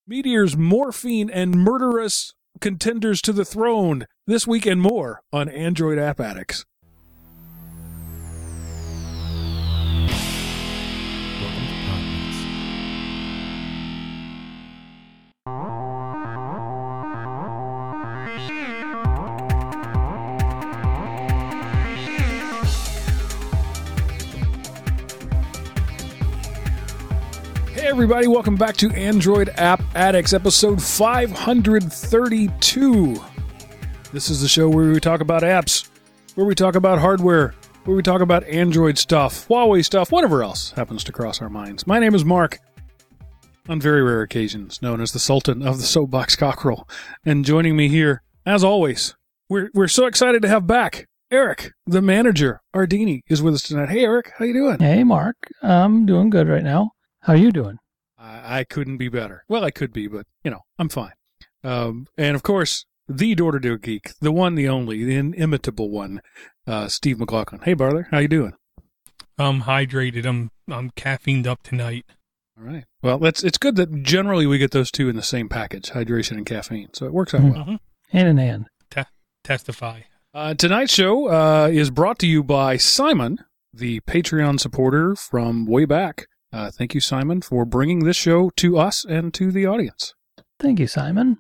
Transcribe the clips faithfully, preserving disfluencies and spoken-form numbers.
Meteors, morphine, and murderous contenders to the throne. This week and more on Android App Addicts. Welcome to Podnuts. Hey everybody, welcome back to Android App Addicts, episode five hundred thirty-two. This is the show where we talk about apps, where we talk about hardware, where we talk about Android stuff, Huawei stuff, whatever else happens to cross our minds. My name is Mark, on very rare occasions known as the Sultan of the Soapbox Cockerel, and joining me here, as always, we're we're so excited to have back Eric, the manager. Ardini is with us tonight. Hey Eric, how you doing? Hey Mark, I'm doing good right now. How are you doing? I, I couldn't be better. Well, I could be, but, you know, I'm fine. Um, and, of course, the door-to-door geek, the one, the only, the inimitable one, uh, Steve McLaughlin. Hey, brother, how you doing? I'm hydrated. I'm I'm caffeined up tonight. All right. Well, that's it's good that generally we get those two in the same package, hydration and caffeine, so it works out Mm-hmm. well. Mm-hmm. Hand in hand. Te- testify. Uh, tonight's show uh, is brought to you by Simon, the Patreon supporter from way back. Uh, thank you, Simon, for bringing this show to us and to the audience. Thank you, Simon.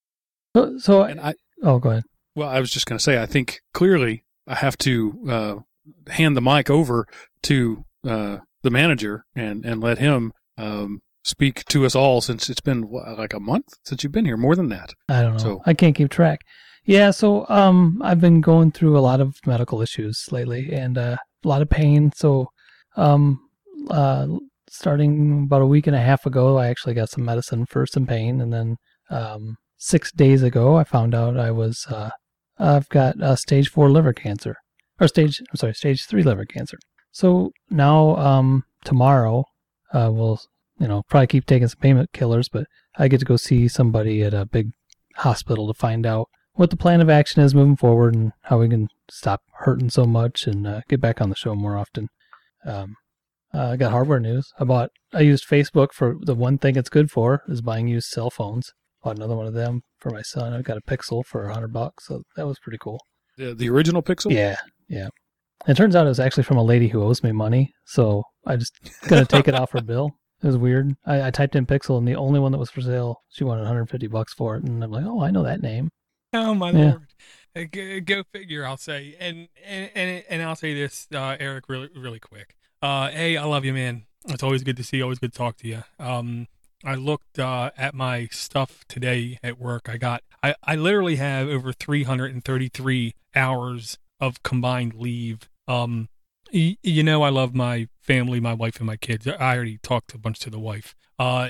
So, so And I, oh, go ahead. well, I was just going to say, I think clearly I have to uh, hand the mic over to uh, the manager and, and let him um, speak to us all, since it's been what, like a month since you've been here, more than that. I don't know. So- I can't keep track. Yeah, so um, I've been going through a lot of medical issues lately and uh, a lot of pain. So, um, uh, starting about a week and a half ago, I actually got some medicine for some pain, and then um, six days ago, I found out I was uh, I've got uh, stage four liver cancer, or stage I'm sorry, stage three liver cancer. So now, um, tomorrow, uh, we'll you know probably keep taking some painkillers, killers, but I get to go see somebody at a big hospital to find out what the plan of action is moving forward and how we can stop hurting so much and uh, get back on the show more often. Um, Uh, I got hardware news. I bought, I used Facebook for the one thing it's good for is buying used cell phones. Bought another one of them for my son. I got a Pixel for a hundred bucks. So that was pretty cool. The, the original Pixel? Yeah. Yeah. It turns out it was actually from a lady who owes me money. So I just gonna take it off her bill. It was weird. I, I typed in Pixel and the only one that was for sale, she wanted one hundred fifty bucks for it. And I'm like, oh, I know that name. Oh my Yeah. lord! Uh, Go, go figure. I'll say, and and and, and I'll say this, uh, Eric, really really quick. Uh, hey, I love you, man. It's always good to see you. Always good to talk to you. Um, I looked uh, at my stuff today at work. I got, I, I literally have over three hundred thirty-three hours of combined leave. Um, y- you know, I love my family, my wife, and my kids. I already talked a bunch to the wife. Uh,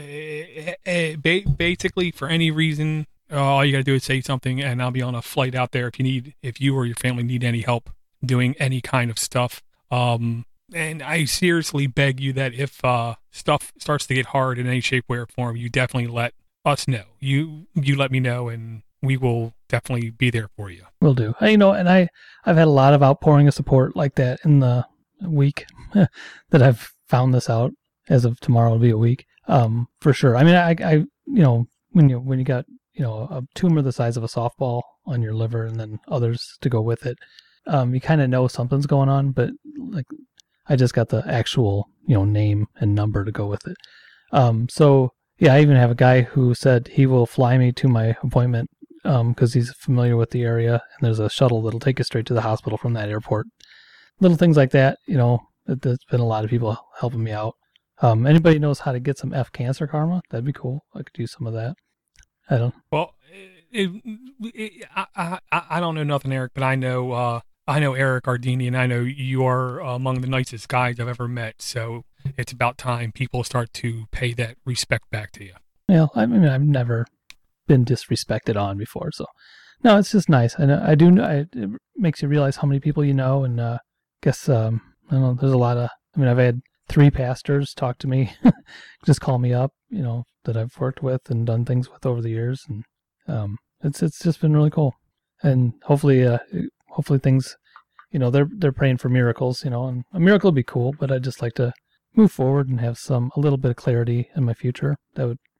eh, eh, ba- basically, for any reason, uh, all you gotta do is say something, and I'll be on a flight out there if you need, if you or your family need any help doing any kind of stuff. Um. And I seriously beg you that if uh, stuff starts to get hard in any shape, way, or form, you definitely let us know. You you let me know, and we will definitely be there for you. Will do. I, you know, and I, I've had a lot of outpouring of support like that in the week that I've found this out. As of tomorrow, it'll be a week, um, for sure. I mean, I, I, you know, when you when you got you know a tumor the size of a softball on your liver, and then others to go with it, um, you kind of know something's going on. But like, I just got the actual you know name and number to go with it. Um, so yeah, I even have a guy who said he will fly me to my appointment. Um, because he's familiar with the area, and there's a shuttle that'll take you straight to the hospital from that airport. Little things like that, you know, there's been a lot of people helping me out. Um, anybody knows how to get some F cancer karma? That'd be cool. I could use some of that. I don't. Well, it, it, I, I I don't know nothing, Eric, but I know uh, I know Eric Ardini, and I know you are among the nicest guys I've ever met. So it's about time people start to pay that respect back to you. Well, I mean, I've never been disrespected on before, so no, it's just nice. And I, I do. I, it makes you realize how many people you know, and uh, guess um, I don't know. There's a lot of. I mean, I've had three pastors talk to me, just call me up, you know, that I've worked with and done things with over the years, and um, it's it's just been really cool. And hopefully, uh, hopefully things, you know, they're they're praying for miracles, you know, and a miracle would be cool, but I'd just like to move forward and have some a little bit of clarity in my future. That would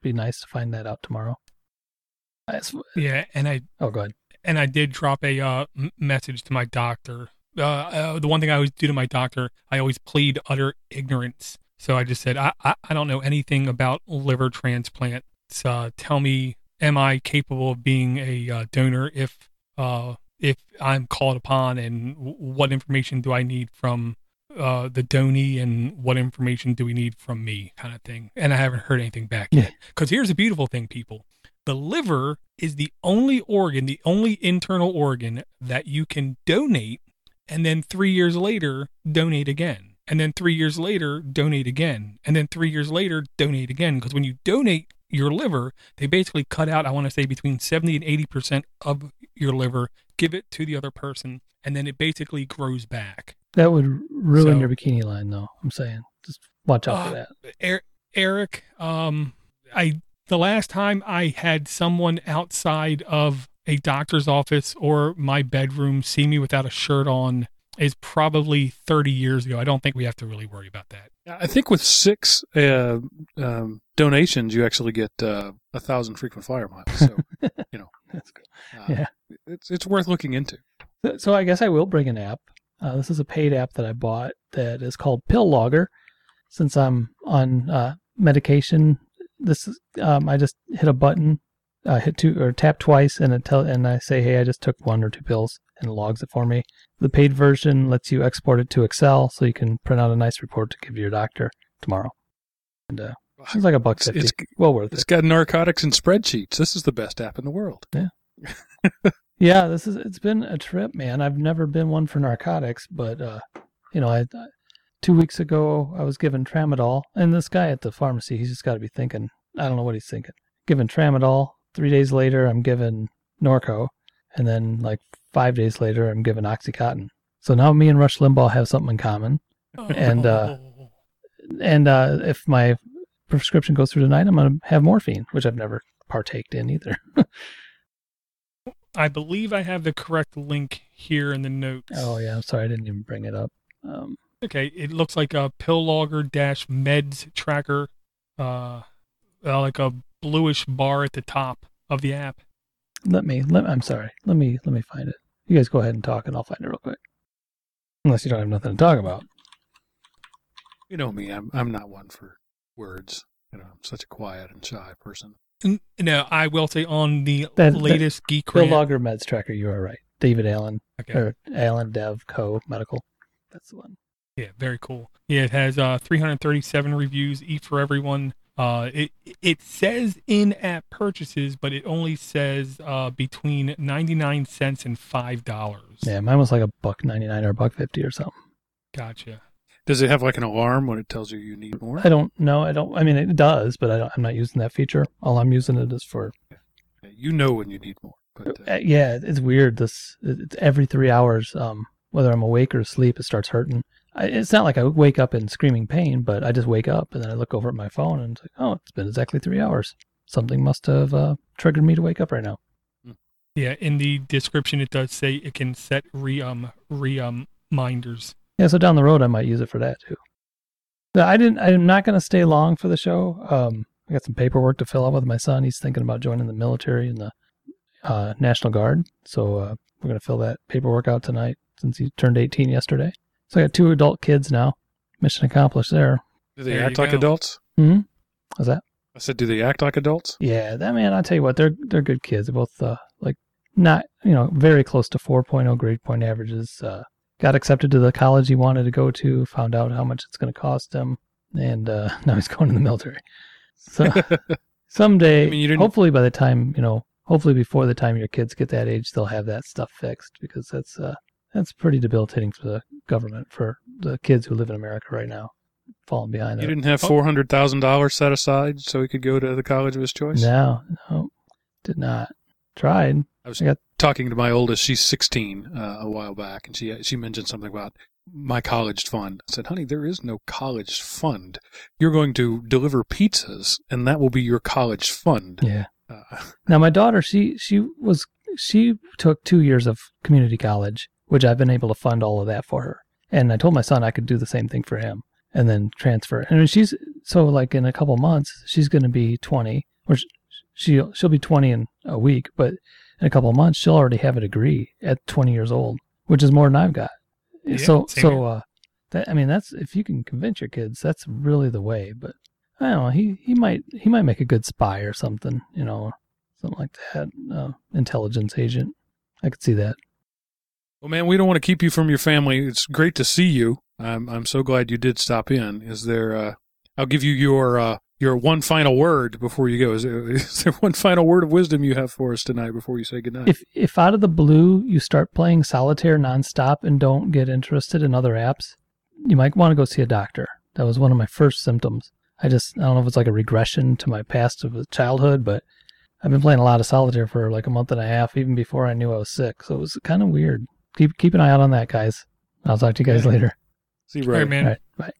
be nice to find that out tomorrow. As- Yeah, and I oh, go ahead. and I did drop a uh, m- message to my doctor. Uh, uh, the one thing I always do to my doctor, I always plead utter ignorance. So I just said, I, I, I don't know anything about liver transplants. Uh, tell me, am I capable of being a uh, donor if uh, if I'm called upon, and w- what information do I need from uh, the donee, and what information do we need from me, kind of thing. And I haven't heard anything back Yeah. yet. Because here's the beautiful thing, people. The liver is the only organ, the only internal organ that you can donate, and then three years later, donate again. And then three years later, donate again. And then three years later, donate again. Because when you donate your liver, they basically cut out, I want to say, between seventy and eighty percent of your liver, give it to the other person, and then it basically grows back. That would ruin So- your bikini line, though. I'm saying, just watch out for Uh, that. Er- Eric, um, I the last time I had someone outside of a doctor's office or my bedroom see me without a shirt on is probably thirty years ago. I don't think we have to really worry about that. I think with six uh, um, donations, you actually get uh, a thousand frequent flyer miles. So, you know, That's good. uh, Yeah. it's it's worth looking into. So- So I guess I will bring an app. Uh, this is a paid app that I bought that is called Pill Logger. Since I'm on uh, medication, this is, um, I just hit a button, uh, hit two or tap twice, and it tell and I say, hey, I just took one or two pills, and it logs it for me. The paid version lets you export it to Excel, so you can print out a nice report to give to your doctor tomorrow. And uh, it's like a buck It's, fifty. it's Well worth it's it. got narcotics and spreadsheets. This is the best app in the world. Yeah, this is it's been a trip, man. I've never been one for narcotics, but uh, you know, I, I two weeks ago I was given tramadol, and this guy at the pharmacy, he's just got to be thinking, I don't know what he's thinking. Given tramadol, three days later I'm given Norco, and then like five days later I'm given OxyContin. So now me and Rush Limbaugh have something in common, And, uh, and uh, if my prescription goes through tonight, I'm gonna have morphine, which I've never partaked in either. I believe I have the correct link here in the notes. Oh yeah, I'm sorry, I didn't even bring it up. Um, Okay, it looks like a pill logger dash meds tracker, uh, uh, like a bluish bar at the top of the app. let me. Let I'm sorry. Let me. Let me find it. You guys go ahead and talk, and I'll find it real quick. Unless you don't have nothing to talk about. You know me. I'm I'm not one for words. You know, I'm such a quiet and shy person. N- No, I will say on the That- that- latest Geek Pill Rant. Logger Meds Tracker. You are right. David Allen Okay. or Allen Dev Co. Medical. That's the one. Yeah, very cool. Yeah, it has uh, three hundred thirty-seven reviews, each for everyone. Uh, it it says in-app purchases, but it only says uh, between ninety-nine cents and five dollars. Yeah, mine was like a buck ninety nine or a buck fifty or something. Gotcha. Does it have like an alarm when it tells you you need more? I don't know. I don't. I mean, it does, but I don't, I'm not using that feature. All I'm using it is for. You know when you need more. But uh, Uh, yeah, it's weird. This it's every three hours. Um, whether I'm awake or asleep, it starts hurting. I, it's not like I wake up in screaming pain, but I just wake up and then I look over at my phone and it's like, oh, it's been exactly three hours. Something must have uh, triggered me to wake up right now. Yeah, in the description it does say it can set re um re um reminders. Yeah, so down the road I might use it for that too. So I didn't. I'm not going to stay long for the show. Um, I got some paperwork to fill out with my son. He's thinking about joining the military and the uh, National Guard. So uh, we're going to fill that paperwork out tonight since he turned eighteen yesterday. So I got two adult kids now. Mission accomplished there. do they There act you like go. adults? Hmm. How's that? I said, do they act like adults? Yeah, that man. I tell you what, they're they're good kids. They're both uh, like not you know very close to four point oh grade point averages. Uh, got accepted to the college he wanted to go to. Found out how much it's going to cost him, and uh, now he's going to the military. So someday, I mean, you didn't- hopefully by the time you know, hopefully before the time your kids get that age, they'll have that stuff fixed because that's uh that's pretty debilitating for the government for the kids who live in America right now, falling behind. You it. didn't have Oh. four hundred thousand dollars set aside so he could go to the college of his choice? No, no, did not. Tried. I was I got- talking to my oldest. She's sixteen uh, a while back, and she she mentioned something about my college fund. I said, honey, there is no college fund. You're going to deliver pizzas, and that will be your college fund. Yeah. Uh, Now my daughter, she she was she took two years of community college, which I've been able to fund all of that for her. And I told my son I could do the same thing for him and then transfer. And she's so like in a couple months she's going to be twenty. or sh- she'll she'll be twenty in a week, but in a couple of months she'll already have a degree at twenty years old, which is more than I've got. Yeah, so same so here. uh, that I mean that's if you can convince your kids, that's really the way. But I don't know, he he might he might make a good spy or something, you know, something like that. Uh, intelligence agent, I could see that. Well, man, we don't want to keep you from your family. It's great to see you. I'm I'm so glad you did stop in. Is there? Uh, I'll give you your uh, your one final word before you go. Is there, is there one final word of wisdom you have for us tonight before you say goodnight? If if out of the blue you start playing solitaire nonstop and don't get interested in other apps, you might want to go see a doctor. That was one of my first symptoms. I just I don't know if it's like a regression to my past of childhood, but I've been playing a lot of solitaire for like a month and a half, even before I knew I was sick. So it was kind of weird. Keep keep an eye out on that, guys. I'll talk to you guys Yeah. later. See you, All right, brother. man. All right, bye.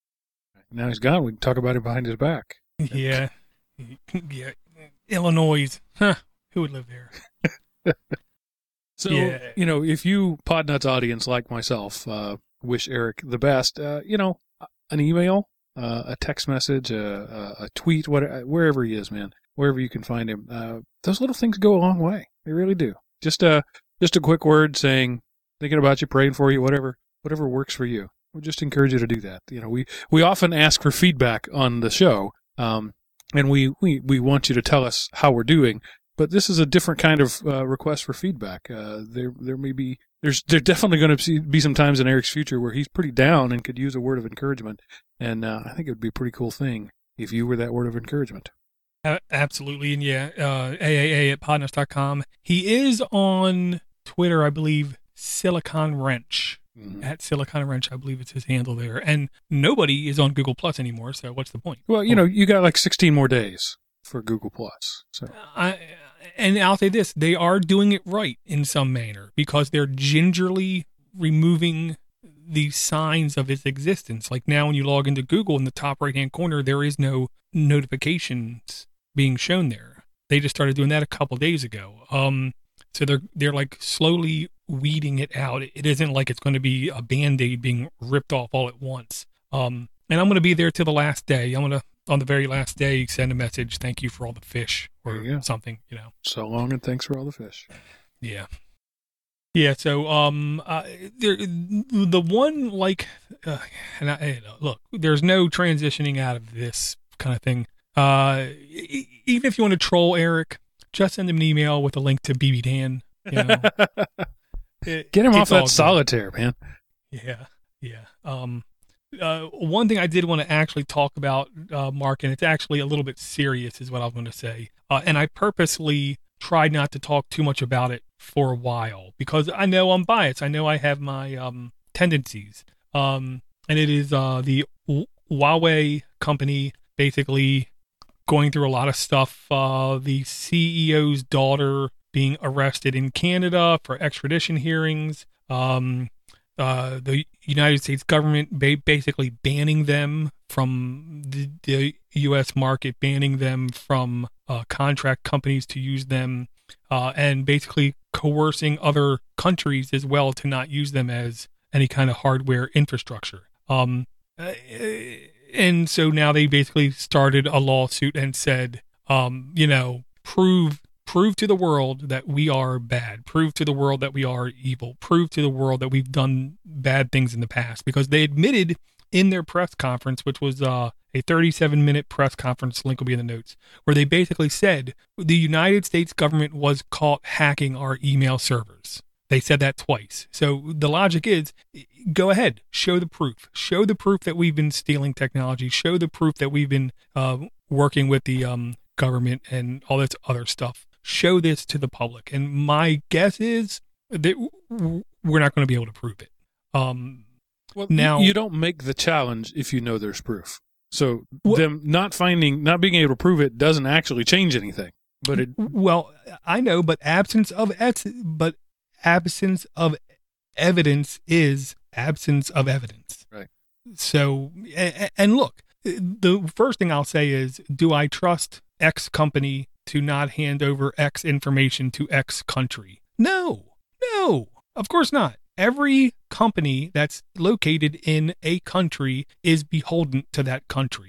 Now he's gone. We can talk about him behind his back. Yeah. Yeah. Illinois. Huh. Who would live there? So, Yeah. you know, if you Podnuts audience like myself uh, wish Eric the best, uh, you know, an email, uh, a text message, a, a, a tweet, whatever, wherever he is, man, wherever you can find him, uh, those little things go a long way. They really do. Just a just a quick word saying, thinking about you, praying for you, whatever, whatever works for you. We just encourage you to do that. You know, we, we often ask for feedback on the show, um, and we, we, we want you to tell us how we're doing. But this is a different kind of uh, request for feedback. Uh, there, there may be, there's, there's definitely going to be some times in Eric's future where he's pretty down and could use a word of encouragement. And uh, I think it would be a pretty cool thing if you were that word of encouragement. Uh, absolutely. And yeah, uh, A A A at podnuts dot com. He is on Twitter, I believe, Silicon Wrench. Mm-hmm. At Silicon Wrench, I believe it's his handle there. And nobody is on Google Plus anymore, so what's the point? Well, you know, you got like sixteen more days for Google Plus. So I, and I'll say this, they are doing it right in some manner because they're gingerly removing the signs of its existence. Like now when you log into Google in the top right-hand corner, there is no notifications being shown there. They just started doing that a couple days ago. Um, so they're they're like slowly weeding it out. It isn't like it's going to be a Band-Aid being ripped off all at once. Um, and I'm going to be there till the last day. I'm going to, on the very last day, send a message, thank you for all the fish or There you go. something, you know. so long and thanks for all the fish. Yeah. Yeah, so um, uh, there, the one, like, uh, and I, you know, look, there's no transitioning out of this kind of thing. Uh, e- even if you want to troll Eric, just send him an email with a link to B B Dan. You know, It- Get him off it's all that good. solitaire, man. Yeah, yeah. Um, uh, one thing I did want to actually talk about, uh, Mark, and it's actually a little bit serious, is what I was going to say. Uh, and I purposely tried not to talk too much about it for a while because I know I'm biased. I know I have my um, tendencies. Um, and it is uh, the Hu- Huawei company basically going through a lot of stuff. Uh, the C E O's daughter being arrested in Canada for extradition hearings. Um, uh, the United States government ba- basically banning them from the, the U S market, banning them from uh, contract companies to use them, uh, and basically coercing other countries as well to not use them as any kind of hardware infrastructure. Um, uh, and so now they basically started a lawsuit and said, um, you know, prove prove to the world that we are bad. Prove to the world that we are evil. Prove to the world that we've done bad things in the past. Because they admitted in their press conference, which was uh, a thirty-seven minute press conference, link will be in the notes, where they basically said the United States government was caught hacking our email servers. They said that twice. So the logic is, go ahead, show the proof. Show the proof that we've been stealing technology. Show the proof that we've been uh, working with the um, government and all this other stuff. Show this to the public. And my guess is that we're not going to be able to prove it. Um, Well, now, you, you don't make the challenge if you know there's proof. So Well- them not finding, not being able to prove it doesn't actually change anything. But it, well, I know, but absence of ex- but absence of evidence is absence of evidence. Right. So, and, and look, the first thing I'll say is, do I trust X company to not hand over X information to X country? No, no, of course not. Every company that's located in a country is beholden to that country.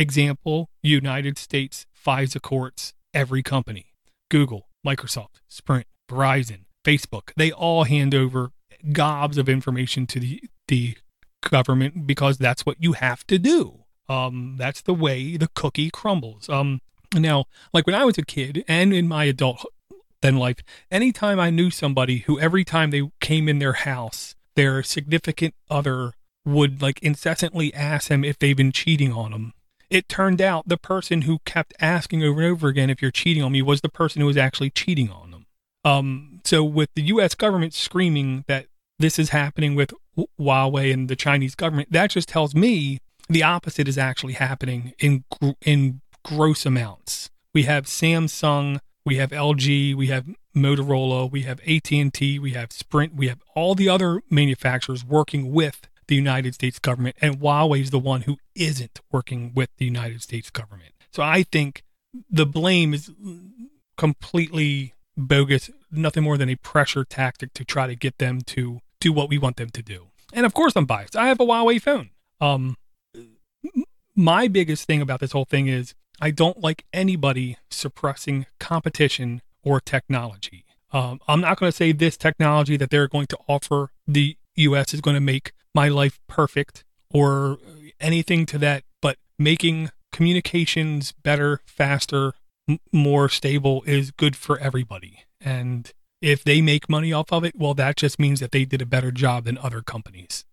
example, United States FISA courts every company. Google, Microsoft, Sprint, Verizon, Facebook. They all hand over gobs of information to the, the government because that's what you have to do. Um, that's the way the cookie crumbles. Um, now, like when I was a kid and in my adult then life, anytime I knew somebody who every time they came in their house, their significant other would like incessantly ask them if they've been cheating on them. It turned out the person who kept asking over and over again if you're cheating on me was the person who was actually cheating on them. Um, so with the U S government screaming that this is happening with Huawei and the Chinese government, that just tells me the opposite is actually happening in in gross amounts. We have Samsung, we have L G, we have Motorola, we have A T and T, we have Sprint, we have all the other manufacturers working with the United States government, and Huawei is the one who isn't working with the United States government. So I think the blame is completely bogus, nothing more than a pressure tactic to try to get them to do what we want them to do. And of course I'm biased. I have a Huawei phone. Um, my biggest thing about this whole thing is I don't like anybody suppressing competition or technology. Um, I'm not going to say this technology that they're going to offer the U S is going to make my life perfect or anything to that, but making communications better, faster, m- more stable is good for everybody. And if they make money off of it, well, that just means that they did a better job than other companies.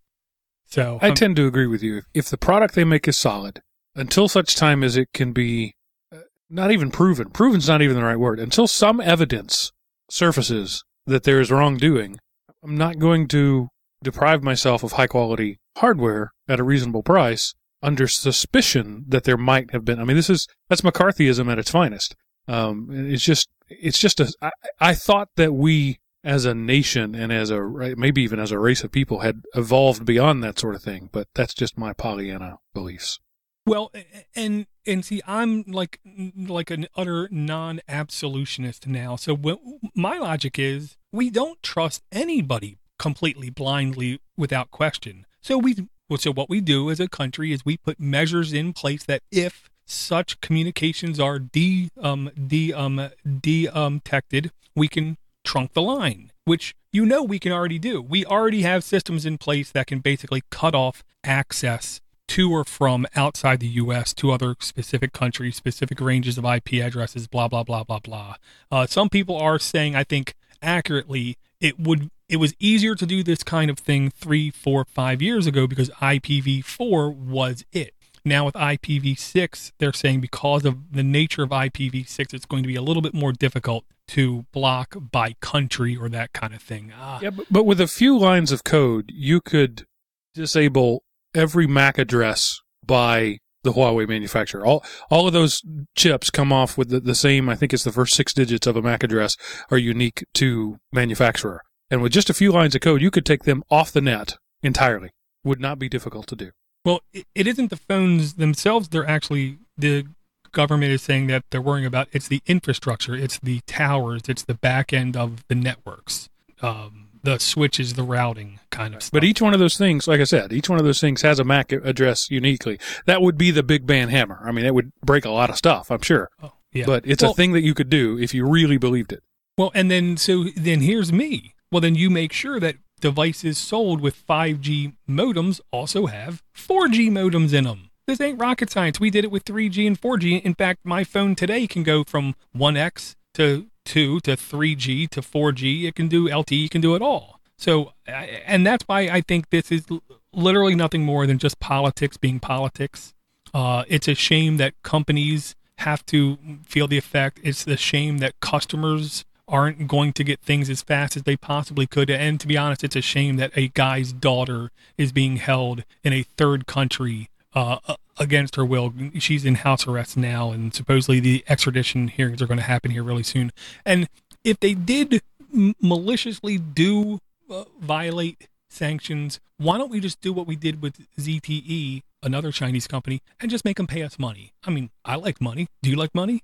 So I um, tend to agree with you. If the product they make is solid, until such time as it can be uh, not even proven, proven's not even the right word, until some evidence surfaces that there is wrongdoing, I'm not going to deprive myself of high quality hardware at a reasonable price under suspicion that there might have been. I mean, this is, that's McCarthyism at its finest. Um, it's just, it's just a, I, I thought that we as a nation and as a, maybe even as a race of people had evolved beyond that sort of thing, but that's just my Pollyanna beliefs. Well, and and see, I'm like like an utter non-absolutionist now. So what, my logic is we don't trust anybody completely blindly without question. So we so what we do as a country is we put measures in place that if such communications are de um de um de um detected, we can trunk the line, which you know we can already do. We already have systems in place that can basically cut off access to or from outside the U S to other specific countries, specific ranges of I P addresses, blah, blah, blah, blah, blah. Uh, some people are saying, I think accurately, it would it was easier to do this kind of thing three, four, five years ago because I P v four was it. Now with I P v six, they're saying because of the nature of I P v six, it's going to be a little bit more difficult to block by country or that kind of thing. Ah. Yeah, but, but with a few lines of code, you could disable every M A C address by the Huawei manufacturer. All all of those chips come off with the, the same, I think it's the first six digits of a M A C address are unique to manufacturer. And with just a few lines of code, you could take them off the net entirely. Would not be difficult to do. Well, it, it isn't the phones themselves. They're actually, the government is saying that they're worrying about. It's the infrastructure. It's the towers. It's the back end of the networks. Um, the switches, the routing kind of stuff. But each one of those things, like I said, each one of those things has a M A C address uniquely. That would be the big band hammer. I mean, it would break a lot of stuff, I'm sure. Oh, yeah. But it's well, a thing that you could do if you really believed it. Well, and then, so then here's me. Well, then you make sure that devices sold with five G modems also have four G modems in them. This ain't rocket science. We did it with three G and four G. In fact, my phone today can go from one X to two to three G to four G. It can do L T E, it can do it all. So, and that's why I think this is literally nothing more than just politics being politics. Uh, it's a shame that companies have to feel the effect. It's the shame that customers aren't going to get things as fast as they possibly could. And to be honest, it's a shame that a guy's daughter is being held in a third country uh, against her will. She's in house arrest now, and supposedly the extradition hearings are going to happen here really soon. And if they did m- maliciously do uh, violate sanctions, why don't we just do what we did with Z T E, another Chinese company, and just make them pay us money? I mean, I like money. Do you like money?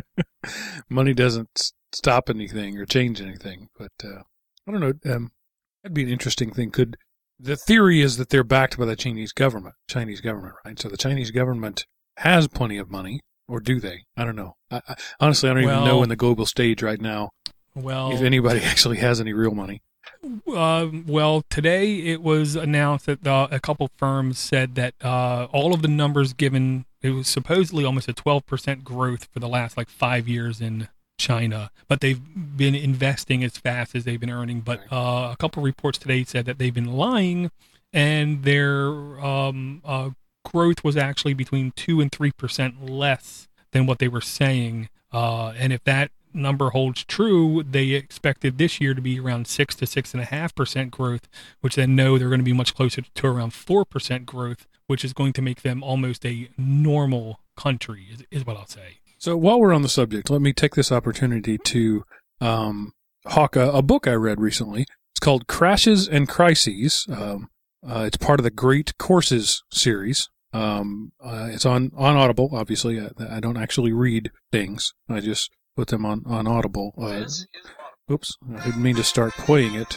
Money doesn't stop anything or change anything, but uh, I don't know. Um, that'd be an interesting thing. Could the theory is that they're backed by the Chinese government, Chinese government, right? So the Chinese government has plenty of money, or do they? I don't know. I, I, honestly, I don't Well- even know in the global stage right now Well, if anybody actually has any real money. Uh, well, today it was announced that uh, a couple firms said that uh, all of the numbers given, it was supposedly almost a twelve percent growth for the last like five years in China, but they've been investing as fast as they've been earning. But uh, a couple reports today said that they've been lying, and their um, uh, growth was actually between two and three percent less than what they were saying. Uh, and if that number holds true, they expected this year to be around six to six and a half percent growth, which then know they're going to be much closer to around four percent growth, which is going to make them almost a normal country, is, is what I'll say. So while we're on the subject, let me take this opportunity to um, hawk a, a book I read recently. It's called Crashes and Crises. Um, uh, it's part of the Great Courses series. Um, uh, it's on, on Audible, obviously. I, I don't actually read things. I just put them on, on Audible. Uh, oops, I didn't mean to start playing it.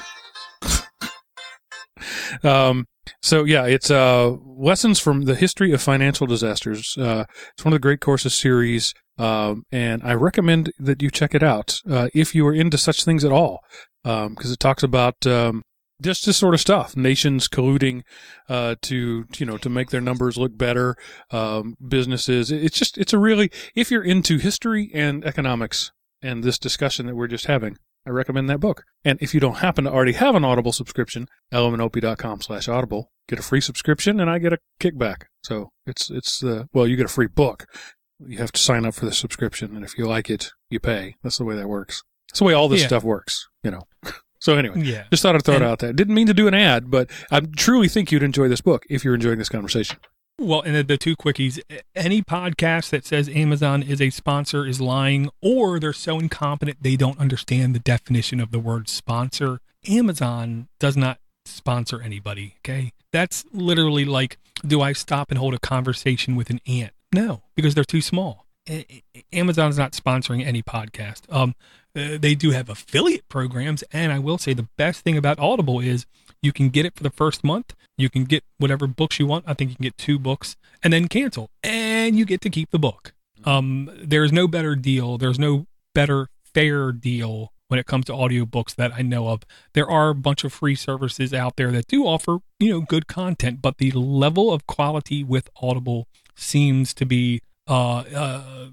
um, so yeah, it's uh, lessons from the history of financial disasters. Uh, it's one of the Great Courses series, um, and I recommend that you check it out uh, if you are into such things at all, because um, it talks about um, just this sort of stuff: nations colluding uh, to you know to make their numbers look better, um, businesses. It's just it's a really if you're into history and economics and this discussion that we're just having, I recommend that book. And if you don't happen to already have an Audible subscription, elementop.com slash audible, get a free subscription and I get a kickback. So it's, it's, uh, well, you get a free book. You have to sign up for the subscription. And if you like it, you pay. That's the way that works. That's the way all this Yeah. stuff works, you know. So anyway, Yeah. just thought I'd throw And- it out there. Didn't mean to do an ad, but I truly think you'd enjoy this book if you're enjoying this conversation. Well, and the, the two quickies, any podcast that says Amazon is a sponsor is lying, or they're so incompetent they don't understand the definition of the word sponsor. Amazon does not sponsor anybody, okay? That's literally like, do I stop and hold a conversation with an ant? No, because they're too small. A- A- Amazon's not sponsoring any podcast. Um, uh, they do have affiliate programs, and I will say the best thing about Audible is you can get it for the first month. You can get whatever books you want. I think you can get two books and then cancel, and you get to keep the book. Um, there's no better deal. There's no better fair deal when it comes to audiobooks that I know of. There are a bunch of free services out there that do offer, you know, good content, but the level of quality with Audible seems to be uh, uh,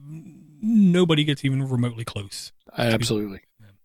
nobody gets even remotely close. Absolutely.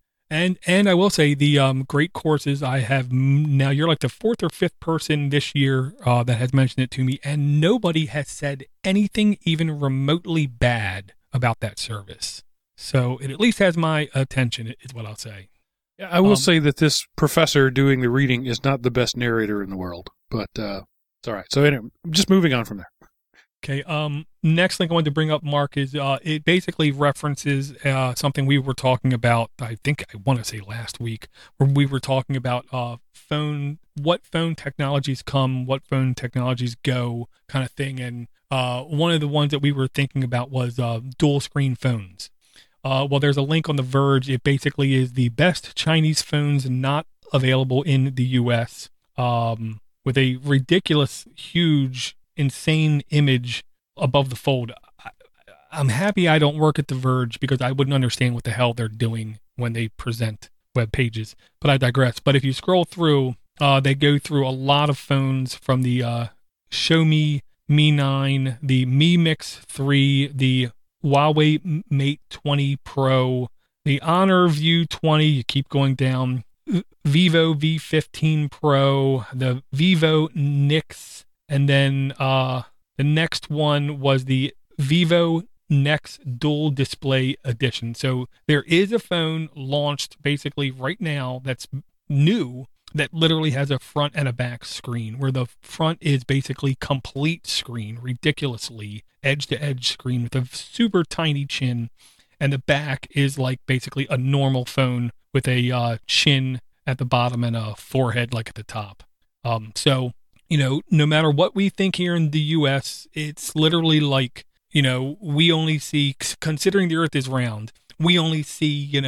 And and I will say the um, Great Courses I have m- now. You're like the fourth or fifth person this year uh, that has mentioned it to me, and nobody has said anything even remotely bad about that service. So it at least has my attention, is what I'll say. Yeah, I will Um, say that this professor doing the reading is not the best narrator in the world, but uh, it's all right. So anyway, just moving on from there. Okay. Um. Next thing I wanted to bring up, Mark, is uh, it basically references uh, something we were talking about. I think I want to say last week, where we were talking about uh, phone, what phone technologies come, what phone technologies go, kind of thing. And uh, one of the ones that we were thinking about was uh, dual screen phones. Uh, well, there's a link on The Verge. It basically is the best Chinese phones not available in the U S Um, with a ridiculous, huge, insane image above the fold. I, I'm happy I don't work at The Verge because I wouldn't understand what the hell they're doing when they present web pages. But I digress. But if you scroll through, uh, they go through a lot of phones from the uh, Xiaomi Mi nine, the Mi Mix three, the Huawei Mate twenty Pro, the Honor View twenty. You keep going down. Vivo V fifteen Pro, the Vivo Nix, and then uh, the next one was the Vivo Nex Dual Display Edition. So there is a phone launched basically right now that's new that literally has a front and a back screen, where the front is basically complete screen, ridiculously edge-to-edge screen with a super tiny chin, and the back is like basically a normal phone with a uh, chin at the bottom and a forehead like at the top. Um, so, you know, no matter what we think here in the U S, it's literally like, you know, we only see, considering the earth is round, we only see, you know,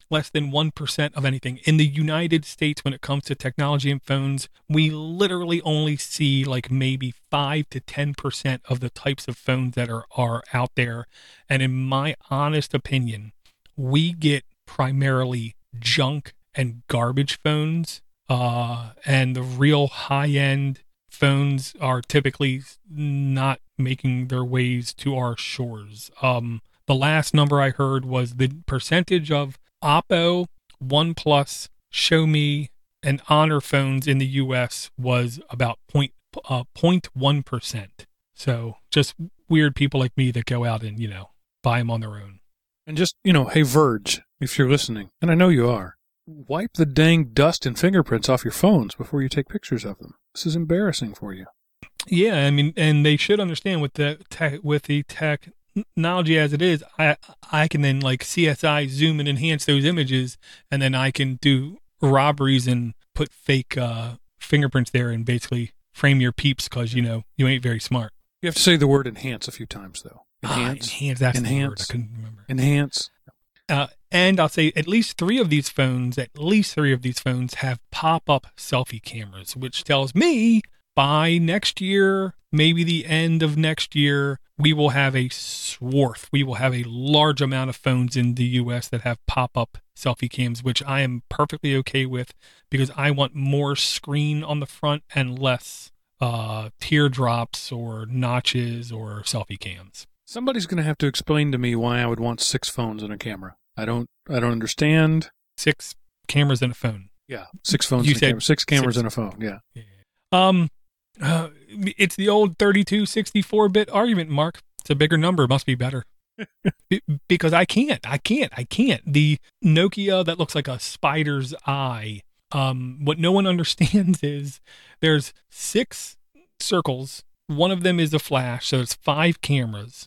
less than one percent of anything. In the United States, when it comes to technology and phones, we literally only see like maybe five to ten percent of the types of phones that are, are out there. And in my honest opinion, we get primarily junk and garbage phones. Uh, and the real high-end phones are typically not making their ways to our shores. Um, the last number I heard was the percentage of Oppo, OnePlus, Xiaomi, and Honor phones in the U S was about point, uh, zero point one percent. So just weird people like me that go out and, you know, buy them on their own. And just, you know, hey, Verge, if you're listening, and I know you are, wipe the dang dust and fingerprints off your phones before you take pictures of them. This is embarrassing for you. Yeah, I mean, and they should understand with the tech, with the technology as it is, I I can then like C S I zoom and enhance those images, and then I can do robberies and put fake uh, fingerprints there and basically frame your peeps because, you know, you ain't very smart. You have to say the word enhance a few times, though. Enhance. Ah, enhance, that's enhance. the word. I couldn't remember. Enhance. Uh, and I'll say at least three of these phones, at least three of these phones have pop-up selfie cameras, which tells me by next year, maybe the end of next year, we will have a swath. We will have a large amount of phones in the U S that have pop-up selfie cams, which I am perfectly okay with because I want more screen on the front and less uh, teardrops or notches or selfie cams. Somebody's going to have to explain to me why I would want six phones and a camera. I don't. I don't understand. Six cameras and a phone. Yeah, six phones. You and a said camera. Six cameras six. and a phone. Yeah. yeah. Um, uh, it's the old thirty-two, sixty-four bit argument, Mark. It's a bigger number. Must be better. Be- because I can't. I can't. I can't. The Nokia that looks like a spider's eye. Um, what no one understands is there's six circles. One of them is a flash, so it's five cameras.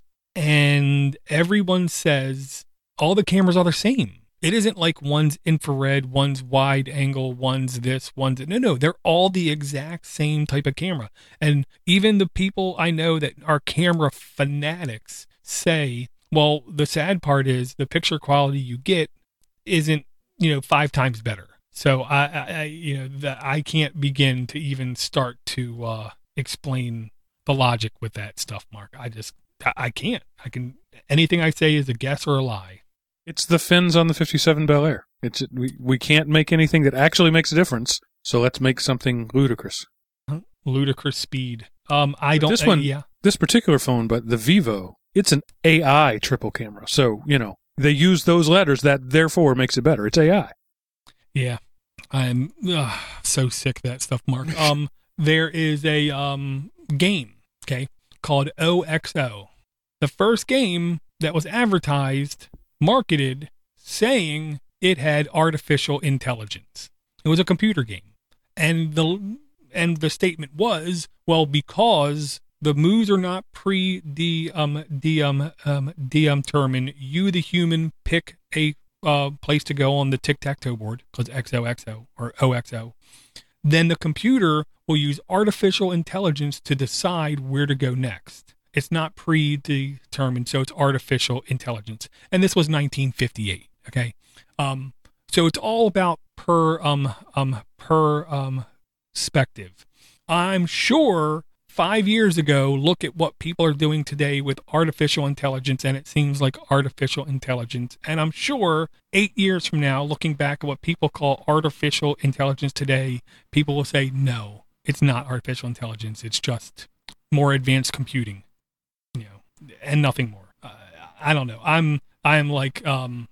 And everyone says all the cameras are the same. It isn't like one's infrared, one's wide angle, one's this, one's... No, no, they're all the exact same type of camera. And even the people I know that are camera fanatics say, well, the sad part is the picture quality you get isn't, you know, five times better. So, I, I you know, that I can't begin to even start to uh, explain the logic with that stuff, Mark. I just... I can't. I can. Anything I say is a guess or a lie. It's the fins on the fifty-seven Bel Air. It's we we can't make anything that actually makes a difference. So let's make something ludicrous. Ludicrous speed. Um, I But don't. This one, uh, yeah. this particular phone, but the Vivo, it's an A I triple camera. So you know they use those letters. That therefore makes it better. It's A I. Yeah. I'm uh, so sick of that stuff, Mark. Um, there is a um game, okay, called O X O. The first game that was advertised, marketed, saying it had artificial intelligence. It was a computer game. And the and the statement was, well, because the moves are not pre de um de um um determined, you the human pick a uh place to go on the tic-tac-toe board, because X O X O or O X O. Then the computer will use artificial intelligence to decide where to go next. It's not predetermined, so it's artificial intelligence. And this was nineteen fifty-eight, okay? Um, so it's all about per um um per um perspective. I'm sure five years ago, look at what people are doing today with artificial intelligence, and it seems like artificial intelligence. And I'm sure eight years from now, looking back at what people call artificial intelligence today, people will say, no, it's not artificial intelligence. It's just more advanced computing. You know, and nothing more. Uh, I don't know. I'm I'm like um,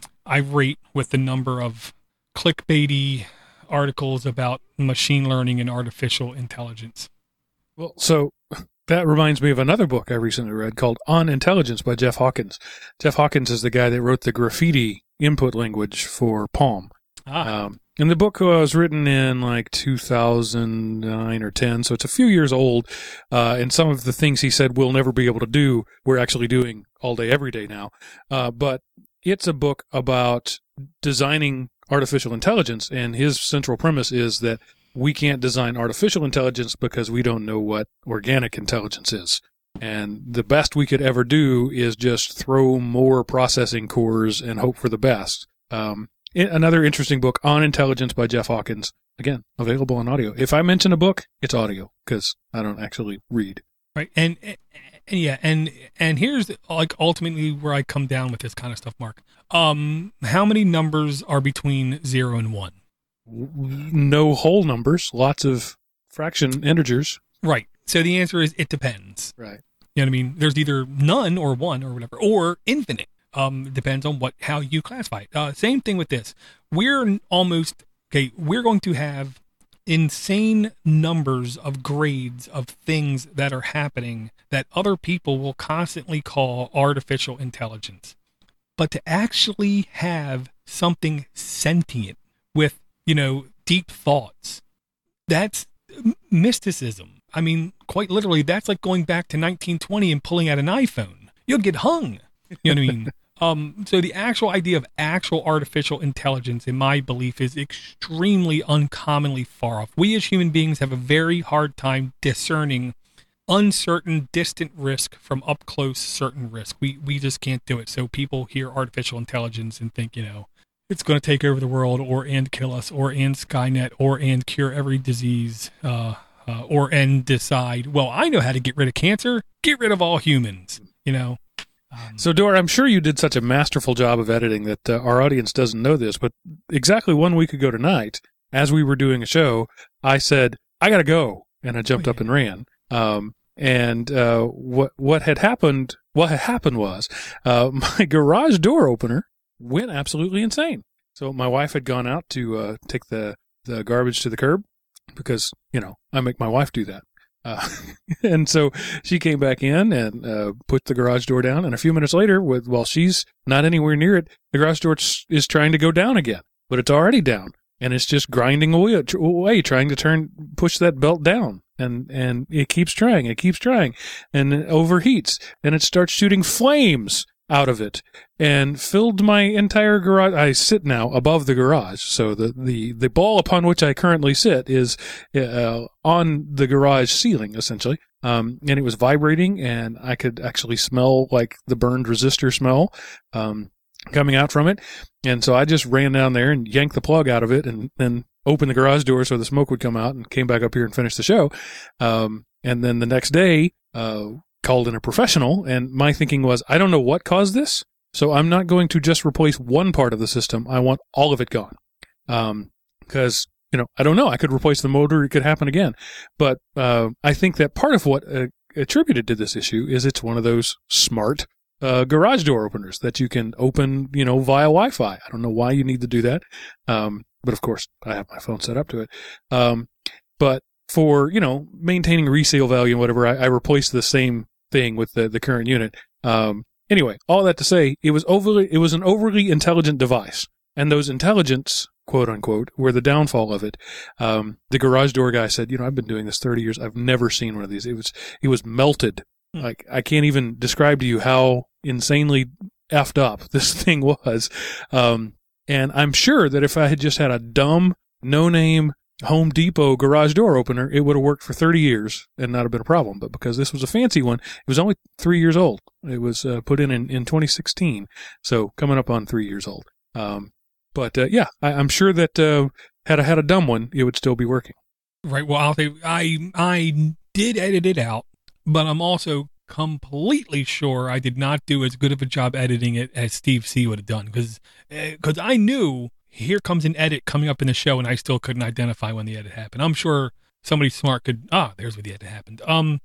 irate with the number of clickbaity articles about machine learning and artificial intelligence. Well, so that reminds me of another book I recently read called On Intelligence by Jeff Hawkins. Jeff Hawkins is the guy that wrote the graffiti input language for Palm. Ah. Um, and the book was written in like two thousand nine or ten, so it's a few years old. Uh, and some of the things he said we'll never be able to do, we're actually doing all day, every day now. Uh, but it's a book about designing artificial intelligence, and his central premise is that we can't design artificial intelligence because we don't know what organic intelligence is. And the best we could ever do is just throw more processing cores and hope for the best. Um, I- another interesting book, On Intelligence by Jeff Hawkins. Again, available on audio. If I mention a book, it's audio because I don't actually read. Right. And, and and yeah, and and here's like ultimately where I come down with this kind of stuff, Mark. Um, how many numbers are between zero and one? No whole numbers, lots of fraction integers. Right. So the answer is it depends. Right. You know what I mean? There's either none or one or whatever, or infinite. Um, depends on what how you classify it. Uh, same thing with this. We're almost okay. We're going to have insane numbers of grades of things that are happening that other people will constantly call artificial intelligence. But to actually have something sentient with, you know, deep thoughts, that's mysticism. I mean, quite literally, that's like going back to nineteen twenty and pulling out an iPhone. You'll get hung. You know what I mean? Um, so the actual idea of actual artificial intelligence, in my belief, is extremely uncommonly far off. We as human beings have a very hard time discerning uncertain, distant risk from up close, certain risk. We we just can't do it. So people hear artificial intelligence and think, you know, it's going to take over the world, or and kill us, or and Skynet, or and cure every disease, uh, uh, or and decide, well, I know how to get rid of cancer. Get rid of all humans. You know. Um, So, Dora, I'm sure you did such a masterful job of editing that uh, our audience doesn't know this, but exactly one week ago tonight, as we were doing a show, I said, I got to go. And I jumped Oh, up yeah. and ran. Um, and uh, what what had happened, what had happened was uh, my garage door opener went absolutely insane. So my wife had gone out to uh, take the, the garbage to the curb because, you know, I make my wife do that. Uh, and so she came back in and uh, put the garage door down. And a few minutes later, with, while she's not anywhere near it, the garage door is trying to go down again, but it's already down, and it's just grinding away, away trying to turn, push that belt down. And and it keeps trying, it keeps trying, and it overheats, and it starts shooting flames out of it, and filled my entire garage. I sit now above the garage, so the, the, the ball upon which I currently sit is uh, on the garage ceiling, essentially. Um, and it was vibrating, and I could actually smell like the burned resistor smell um, coming out from it. And so I just ran down there and yanked the plug out of it, and then opened the garage door so the smoke would come out, and came back up here and finished the show. Um, and then the next day, uh, called in a professional, and my thinking was, I don't know what caused this, so I'm not going to just replace one part of the system. I want all of it gone. Um, because, you know, I don't know. I could replace the motor. It could happen again. But uh, I think that part of what uh, attributed to this issue is it's one of those smart uh, garage door openers that you can open, you know, via Wi-Fi. I don't know why you need to do that. Um, but of course, I have my phone set up to it. Um, but for, you know, maintaining resale value and whatever, I, I replaced the same thing with the, the current unit. Um, anyway, all that to say, it was overly, it was an overly intelligent device, and those intelligence, quote unquote, were the downfall of it. Um, the garage door guy said, you know, I've been doing this thirty years. I've never seen one of these. It was, it was melted. Hmm. Like, I can't even describe to you how insanely effed up this thing was. Um, and I'm sure that if I had just had a dumb, no name Home Depot garage door opener, it would have worked for thirty years and not have been a problem. But because this was a fancy one, it was only three years old. It was uh, put in, in in twenty sixteen, so coming up on three years old. Um, but uh, yeah, I, I'm sure that uh, had I had a dumb one, it would still be working. Right. Well, I'll say I I did edit it out, but I'm also completely sure I did not do as good of a job editing it as Steve C would have done, because because I knew here comes an edit coming up in the show, and I still couldn't identify when the edit happened. I'm sure somebody smart could. Ah, there's where the edit happened. Um,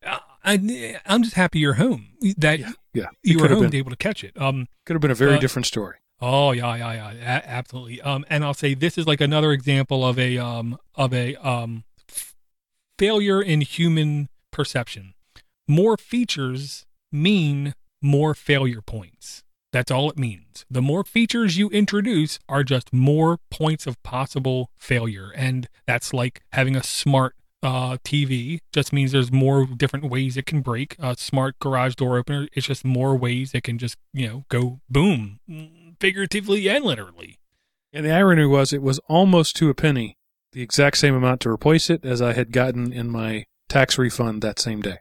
I I'm just happy you're home. That Yeah, yeah. you It were could have home been, to be able to catch it. Um. could have been a very uh, different story. Oh yeah, yeah, yeah, a- absolutely. Um, and I'll say this is like another example of a um of a um f- failure in human perception. More features mean more failure points. That's all it means. The more features you introduce are just more points of possible failure, and that's like having a smart uh, T V. Just means there's more different ways it can break. A smart garage door opener, it's just more ways it can just, you know, go boom, figuratively and literally. And the irony was, it was almost to a penny the exact same amount to replace it as I had gotten in my tax refund that same day.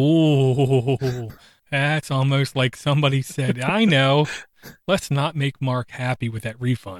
Oh, that's almost like somebody said, I know, let's not make Mark happy with that refund.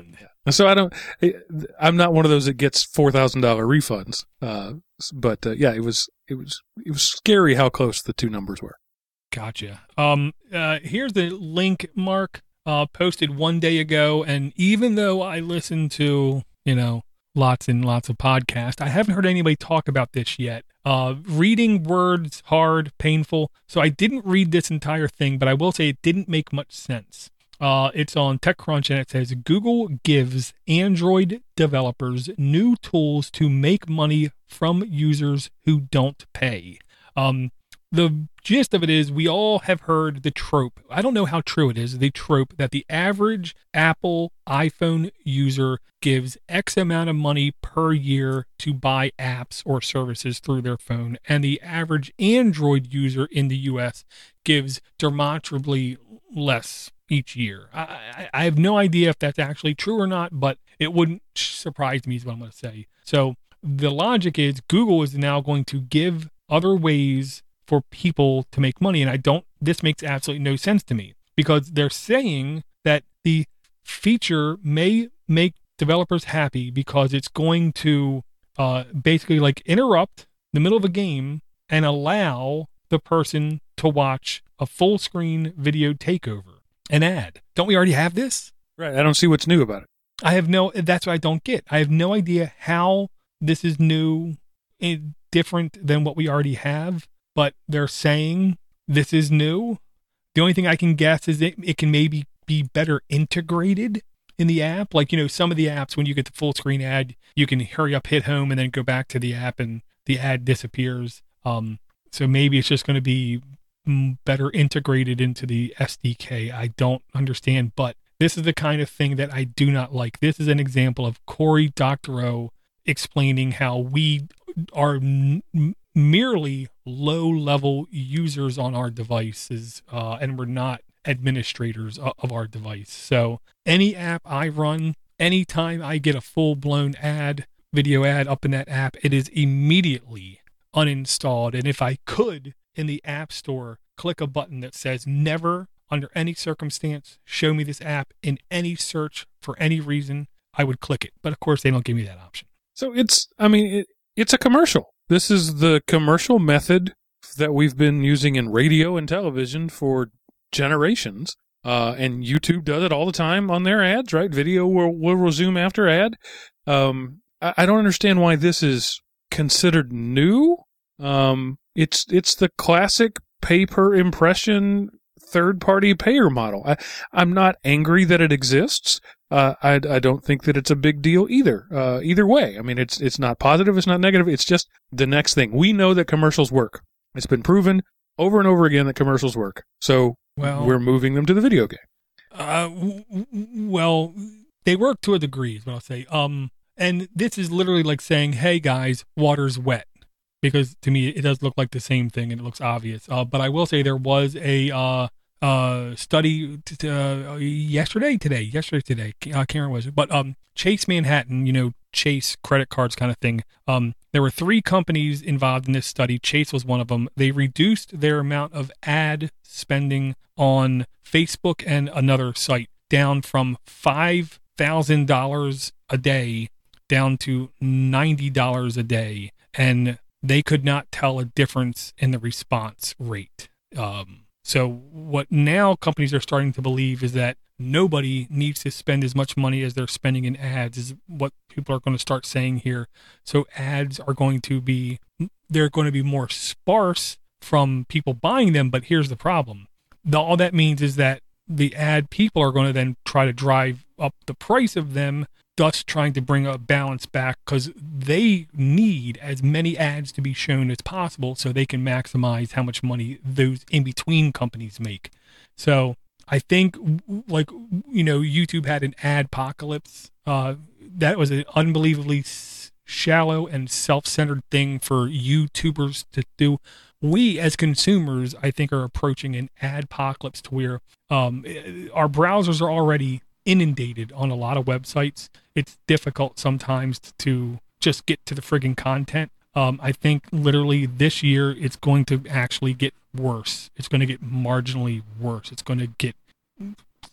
So I don't. I'm not one of those that gets four thousand dollar refunds. Uh, but uh, yeah, it was it was it was scary how close the two numbers were. Gotcha. Um, uh, here's the link, Mark, uh, posted one day ago. And even though I listen to, you know, lots and lots of podcasts, I haven't heard anybody talk about this yet. Uh, reading words, hard, painful. So I didn't read this entire thing, but I will say it didn't make much sense. Uh, it's on TechCrunch, and it says Google gives Android developers new tools to make money from users who don't pay. Um, the gist of it is we all have heard the trope. I don't know how true it is, the trope that the average Apple iPhone user gives X amount of money per year to buy apps or services through their phone, and the average Android user in the U S gives demonstrably less each year. I, I, I have no idea if that's actually true or not, but it wouldn't surprise me is what I'm going to say. So the logic is Google is now going to give other ways for people to make money. And I don't, this makes absolutely no sense to me because they're saying that the feature may make developers happy because it's going to uh, basically like interrupt the middle of a game and allow the person to watch a full screen video takeover. An ad. Don't we already have this? Right. I don't see what's new about it. I have no, that's what I don't get. I have no idea how this is new and different than what we already have, but they're saying this is new. The only thing I can guess is it, it can maybe be better integrated in the app. Like, you know, some of the apps, when you get the full screen ad, you can hurry up, hit home, and then go back to the app and the ad disappears. Um, so maybe it's just going to be better integrated into the S D K. I don't understand, but this is the kind of thing that I do not like. This is an example of Cory Doctorow explaining how we are n- merely low-level users on our devices, uh, and we're not administrators of, of our device. So any app I run, anytime I get a full-blown ad, video ad up in that app, it is immediately uninstalled. And if I could, in the App Store, click a button that says never, under any circumstance, show me this app in any search for any reason, I would click it. But of course, they don't give me that option. So it's, I mean, it, it's a commercial. This is the commercial method that we've been using in radio and television for generations. Uh, and YouTube does it all the time on their ads, right? Video will, will resume after ad. Um, I, I don't understand why this is considered new. Um, it's, it's the classic pay per impression third party payer model. I, I'm not angry that it exists. Uh, I, I don't think that it's a big deal either. Uh, either way. I mean, it's, it's not positive. It's not negative. It's just the next thing. We know that commercials work. It's been proven over and over again that commercials work. So well, we're moving them to the video game. Uh, w- w- well, they work to a degree is what I'll say. Um, and this is literally like saying, hey guys, water's wet. Because to me, it does look like the same thing and it looks obvious. Uh, but I will say there was a uh, uh, study t- t- uh, yesterday, today, yesterday, today, uh, Karen was it? But um, Chase Manhattan, you know, Chase credit cards kind of thing. Um, there were three companies involved in this study. Chase was one of them. They reduced their amount of ad spending on Facebook and another site down from five thousand dollars a day down to ninety dollars a day. And they could not tell a difference in the response rate. Um, so what now companies are starting to believe is that nobody needs to spend as much money as they're spending in ads is what people are going to start saying here. So ads are going to be, they're going to be more sparse from people buying them. But here's the problem. The, all that means is that the ad people are going to then try to drive up the price of them, thus trying to bring a balance back because they need as many ads to be shown as possible so they can maximize how much money those in-between companies make. So I think, like, you know, YouTube had an adpocalypse. Uh, that was an unbelievably shallow and self-centered thing for YouTubers to do. We as consumers, I think, are approaching an adpocalypse to where um, our browsers are already inundated on a lot of websites. It's difficult sometimes to just get to the friggin' content. Um, I think literally this year it's going to actually get worse. It's going to get marginally worse. It's going to get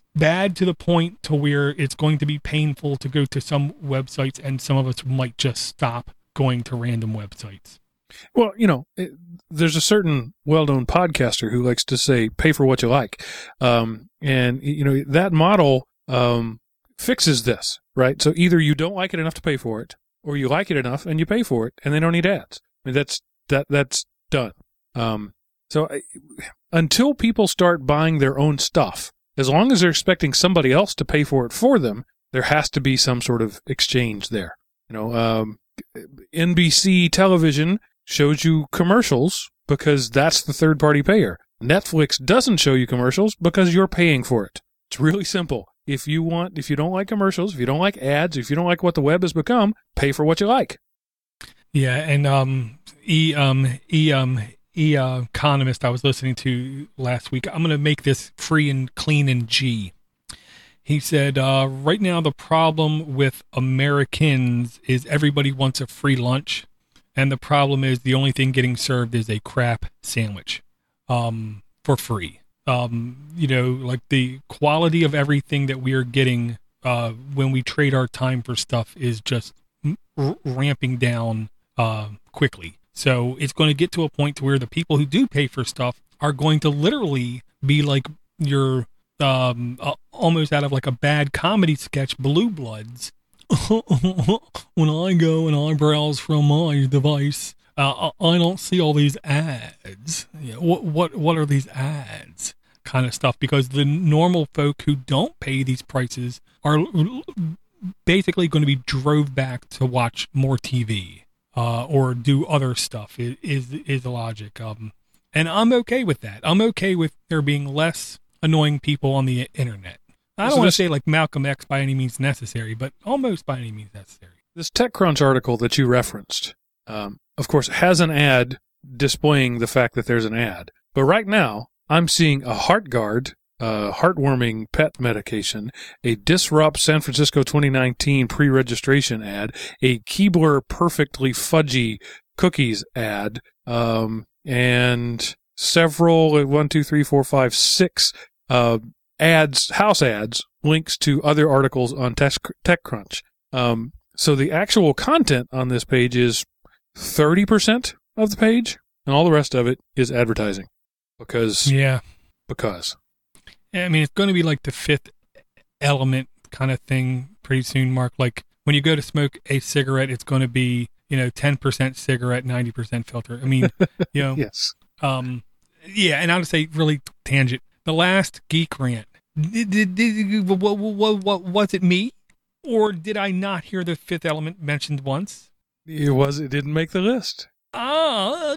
bad to the point to where it's going to be painful to go to some websites, and some of us might just stop going to random websites. Well, you know, it, there's a certain well-known podcaster who likes to say, pay for what you like. Um, and, you know, that model um, fixes this, right? So either you don't like it enough to pay for it, or you like it enough and you pay for it, and they don't need ads. I mean, that's that that's done. Um, so I, until people start buying their own stuff, as long as they're expecting somebody else to pay for it for them, there has to be some sort of exchange there. You know, um, N B C television shows you commercials because that's the third-party payer. Netflix doesn't show you commercials because you're paying for it. It's really simple. If you want, if you don't like commercials, if you don't like ads, if you don't like what the web has become, pay for what you like. Yeah, and um, e um e um e uh, economist I was listening to last week. I'm going to make this free and clean and G. He said, uh, right now the problem with Americans is everybody wants a free lunch. And the problem is the only thing getting served is a crap sandwich um, for free. Um, you know, like the quality of everything that we are getting uh, when we trade our time for stuff is just r- ramping down uh, quickly. So it's going to get to a point to where the people who do pay for stuff are going to literally be like your um, uh, almost out of like a bad comedy sketch, Blue Bloods. When I go and I browse from my device, uh, I don't see all these ads. Yeah, what what what are these ads? Kind of stuff. Because the normal folk who don't pay these prices are basically going to be drove back to watch more T V uh, or do other stuff. Is is, is the logic? Um, and I'm okay with that. I'm okay with there being less annoying people on the internet. I don't So want to this- say like Malcolm X by any means necessary, but almost by any means necessary. This TechCrunch article that you referenced, um, of course, has an ad displaying the fact that there's an ad. But right now, I'm seeing a HeartGuard, uh, heartwarming pet medication, a Disrupt San Francisco twenty nineteen pre-registration ad, a Keebler Perfectly Fudgy Cookies ad, um, and several, one, two, three, four, five, six, uh, ads, house ads, links to other articles on Tech, TechCrunch. Um, so the actual content on this page is thirty percent of the page, and all the rest of it is advertising. Because, Yeah. because. I mean, it's going to be like the Fifth Element kind of thing pretty soon, Mark. Like when you go to smoke a cigarette, it's going to be, you know, ten percent cigarette, ninety percent filter. I mean, you know, Yes. um, yeah. And I'll just say really tangent. The last Geek Rant. Did, did, did, what, what, what, was it me? Or did I not hear the Fifth Element mentioned once? It was, it didn't make the list. Ah,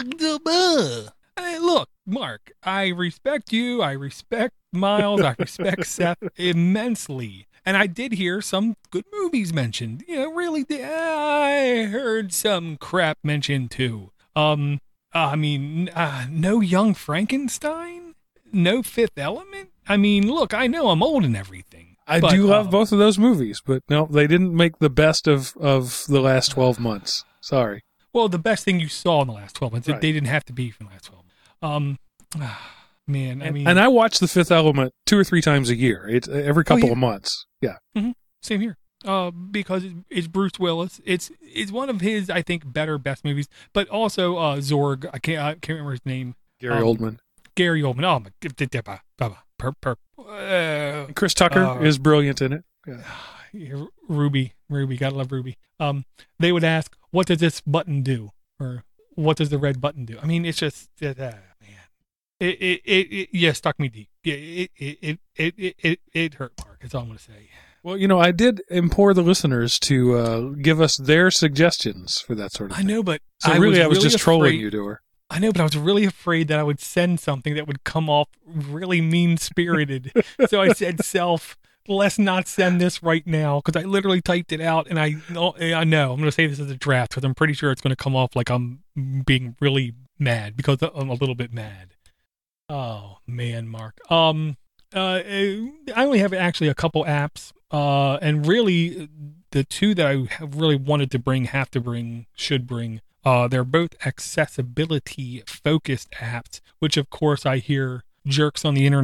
hey, look, Mark, I respect you. I respect Miles. I respect Seth immensely. And I did hear some good movies mentioned. You know, really, did. I heard some crap mentioned too. Um, I mean, uh, no Young Frankenstein? No Fifth Element? I mean, look, I know I'm old and everything. I but, do love uh, both of those movies, but no, they didn't make the best of, of the last twelve months. Sorry. Well, the best thing you saw in the last twelve months. Right. They didn't have to be from the last twelve months. Um, man, I mean. And I watch The Fifth Element two or three times a year. It's every couple yeah. of months. Yeah. Same here. Uh, because it's, it's Bruce Willis. It's it's one of his, I think, better, best movies. But also uh, Zorg. I can't I can't remember his name. Gary Um, Oldman. Gary Oldman. Oh my. Per, per, uh, And Chris Tucker uh, is brilliant in it. Yeah. Ruby, Ruby, gotta love Ruby. Um, they would ask, "What does this button do?" Or "What does the red button do?" I mean, it's just, uh, man, it, it, it, it, yeah, stuck me deep. Yeah, it, it, it, it, it, it, it hurt, Mark. That's all I'm gonna say. Well, you know, I did implore the listeners to uh, give us their suggestions for that sort of I thing. know, but So I really, was I was really just trolling afraid- you to her. I know, but I was really afraid that I would send something that would come off really mean-spirited. So I said, "Self, let's not send this right now," because I literally typed it out, and I know, I know I'm going to say this as a draft because I'm pretty sure it's going to come off like I'm being really mad because I'm a little bit mad. Oh man, Mark. Um, uh, I only have actually a couple apps, uh, and really the two that I have really wanted to bring, have to bring, should bring. Uh, they're both accessibility focused apps, which of course I hear jerks on the internet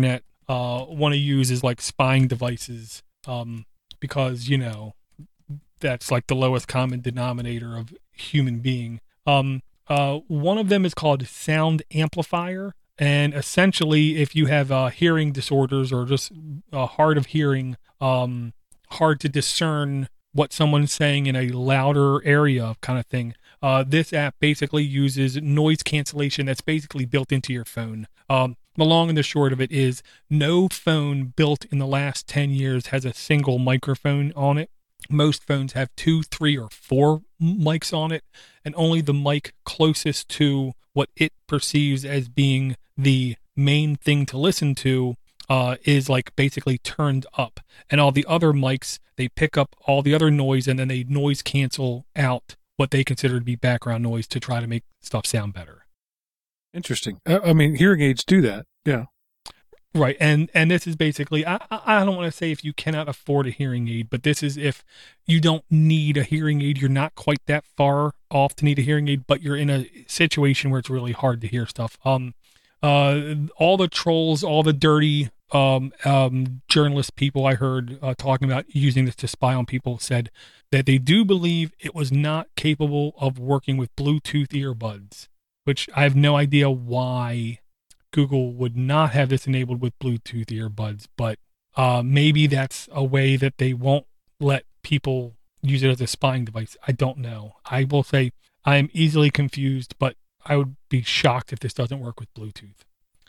uh, want to use as like spying devices, um, because, you know, that's like the lowest common denominator of human being. Um, uh, one of them is called sound amplifier. And essentially, if you have uh, hearing disorders or just uh, hard of hearing, um, hard to discern what someone's saying in a louder area kind of thing, uh, this app basically uses noise cancellation that's basically built into your phone. Um, the long and the short of it is no phone built in the last ten years has a single microphone on it. Most phones have two, three, or four mics on it, and only the mic closest to what it perceives as being the main thing to listen to uh, is like basically turned up. And all the other mics, they pick up all the other noise and then they noise cancel out what they consider to be background noise to try to make stuff sound better. Interesting. Uh, I mean, hearing aids do that. Yeah. Right. And and this is basically, I, I don't want to say if you cannot afford a hearing aid, but this is if you don't need a hearing aid, you're not quite that far off to need a hearing aid, but you're in a situation where it's really hard to hear stuff. Um, uh, all the trolls, all the dirty um, um, journalist people I heard uh, talking about using this to spy on people said that they do believe it was not capable of working with Bluetooth earbuds, which I have no idea why Google would not have this enabled with Bluetooth earbuds, but uh, maybe that's a way that they won't let people use it as a spying device. I don't know. I will say I am easily confused, but I would be shocked if this doesn't work with Bluetooth.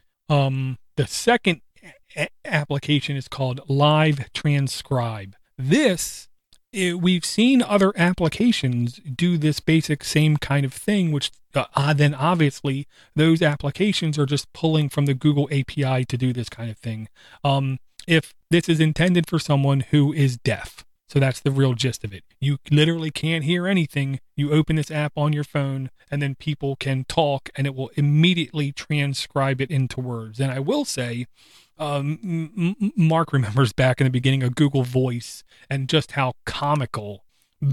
Um, the second a- application is called Live Transcribe. This, it, we've seen other applications do this basic same kind of thing, which uh, then obviously those applications are just pulling from the Google A P I to do this kind of thing. Um, if this is intended for someone who is deaf, so that's the real gist of it. You literally can't hear anything. You open this app on your phone and then people can talk and it will immediately transcribe it into words. And I will say, um, M- Mark remembers back in the beginning of Google Voice and just how comical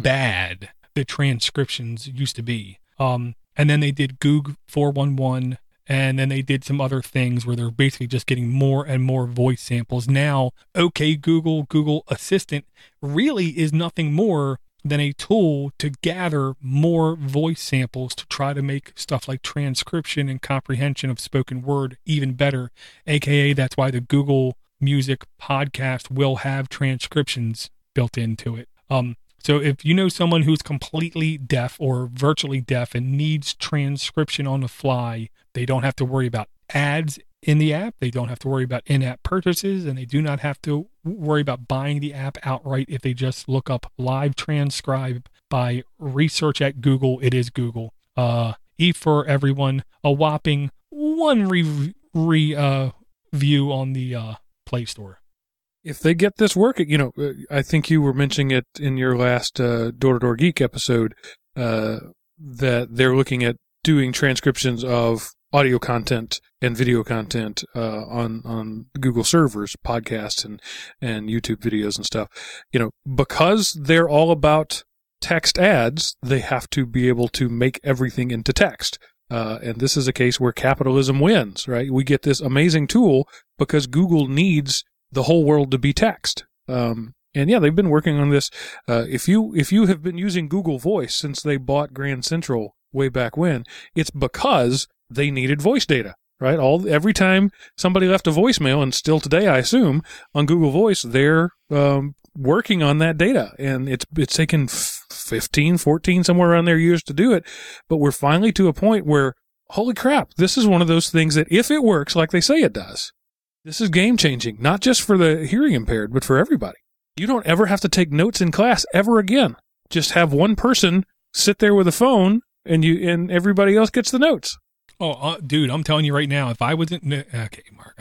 bad the transcriptions used to be. Um, and then they did Goog four one one, and then they did some other things where they're basically just getting more and more voice samples. Now, OK Google, Google Assistant really is nothing more than a tool to gather more voice samples to try to make stuff like transcription and comprehension of spoken word even better. A K A that's why the Google Music podcast will have transcriptions built into it. Um, So if you know someone who's completely deaf or virtually deaf and needs transcription on the fly, they don't have to worry about ads in the app. They don't have to worry about in-app purchases, and they do not have to worry about buying the app outright if they just look up Live Transcribe by research at Google. It is Google. Uh, E for everyone, a whopping one re- re- uh, view on the uh, Play Store. If they get this working, you know, I think you were mentioning it in your last uh, Door-to-Door Geek episode, uh, that they're looking at doing transcriptions of audio content and video content uh, on on Google servers, podcasts and and YouTube videos and stuff. You know, because they're all about text ads, they have to be able to make everything into text. Uh, and this is a case where capitalism wins, right? We get this amazing tool because Google needs the whole world to be text. Um, and yeah, they've been working on this. Uh, if you, if you have been using Google Voice since they bought Grand Central way back when, it's because they needed voice data, right? All, every time somebody left a voicemail, and still today, I assume, on Google Voice, they're, um, working on that data. And it's, it's taken fifteen, fourteen, somewhere around there years to do it. But we're finally to a point where, holy crap, this is one of those things that if it works like they say it does, this is game-changing, not just for the hearing impaired, but for everybody. You don't ever have to take notes in class ever again. Just have one person sit there with a phone, and you and everybody else gets the notes. Oh, uh, dude, I'm telling you right now, if I wasn't... Okay, Mark.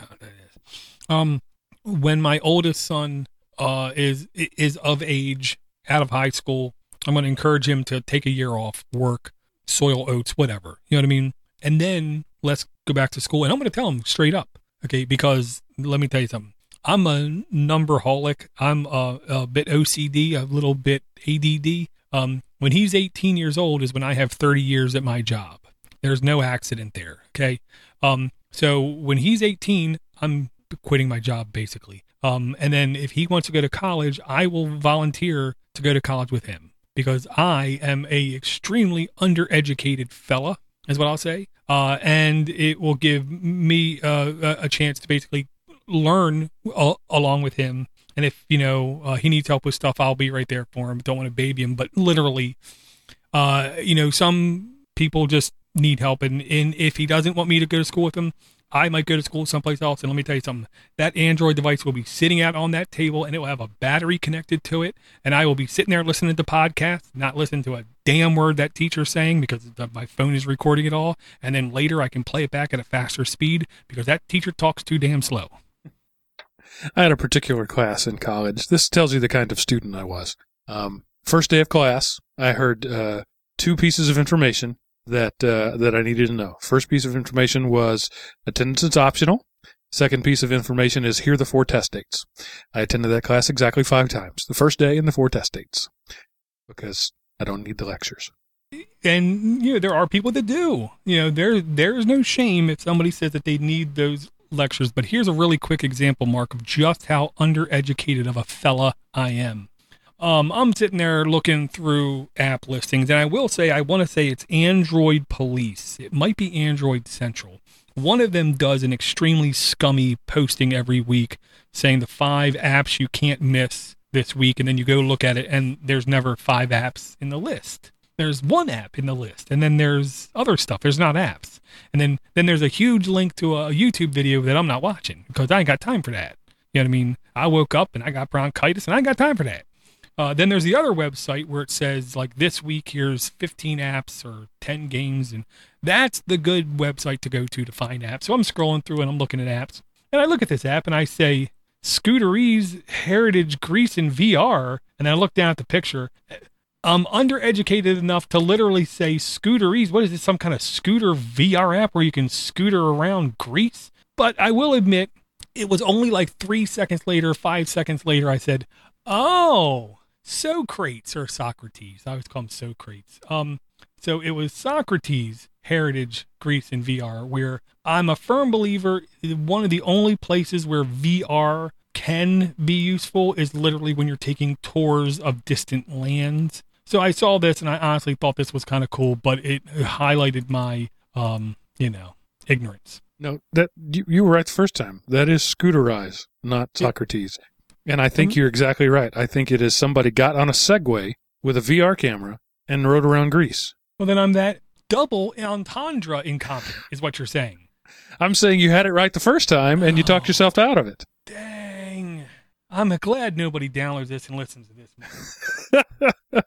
Um, when my oldest son uh, is is of age, out of high school, I'm going to encourage him to take a year off, work, soil oats, whatever. You know what I mean? And then let's go back to school. And I'm going to tell him straight up. Okay, because let me tell you something. I'm a numberholic. I'm a, a bit O C D, a little bit A D D. Um, when he's eighteen years old is when I have thirty years at my job. There's no accident there. Okay. Um, so when he's eighteen, I'm quitting my job, basically. Um, and then if he wants to go to college, I will volunteer to go to college with him because I am a extremely undereducated fella, is what I'll say. Uh, and it will give me uh, a, a chance to basically learn uh, along with him. And if, you know, uh, he needs help with stuff, I'll be right there for him. Don't want to baby him, but literally, uh, you know, some people just need help. And, and if he doesn't want me to go to school with him, I might go to school someplace else. And let me tell you something, that Android device will be sitting out on that table and it will have a battery connected to it. And I will be sitting there listening to podcasts, not listening to a damn word that teacher's saying because the, my phone is recording it all. And then later I can play it back at a faster speed because that teacher talks too damn slow. I had a particular class in college. This tells you the kind of student I was. Um, first day of class, I heard uh, two pieces of information that uh, that I needed to know. First piece of information was attendance is optional. Second piece of information is here are the four test dates. I attended that class exactly five times. The first day and the four test dates. Because I don't need the lectures. And, you know, there are people that do. You know, there there is no shame if somebody says that they need those lectures. But here's a really quick example, Mark, of just how undereducated of a fella I am. Um, I'm sitting there looking through app listings, and I will say, I want to say it's Android Police. It might be Android Central. One of them does an extremely scummy posting every week saying the five apps you can't miss this week, and then you go look at it, and there's never five apps in the list. There's one app in the list, and then there's other stuff. There's not apps. And then, then there's a huge link to a YouTube video that I'm not watching because I ain't got time for that. You know what I mean? I woke up, and I got bronchitis, and I ain't got time for that. Uh, then there's the other website where it says, like, this week, here's fifteen apps or ten games, and that's the good website to go to to find apps. So I'm scrolling through and I'm looking at apps, and I look at this app and I say, Scooteries Heritage Greece in V R, and then I look down at the picture. I'm undereducated enough to literally say Scooteries. What is this, some kind of scooter V R app where you can scooter around Greece? But I will admit, it was only like three seconds later, five seconds later, I said, oh, Socrates or Socrates. I always call him Socrates. Um, so it was Socrates Heritage Greece in V R, where I'm a firm believer one of the only places where V R can be useful is literally when you're taking tours of distant lands. So I saw this and I honestly thought this was kind of cool, but it highlighted my, um, you know, ignorance. No, that you, you were right the first time. That is Scooterize, not Socrates. And I think mm-hmm. you're exactly right. I think it is somebody got on a Segway with a V R camera and rode around Greece. Well, then I'm that double entendre incompetent, is what you're saying. I'm saying you had it right the first time, and you oh, talked yourself out of it. Dang. I'm glad nobody downloads this and listens to this.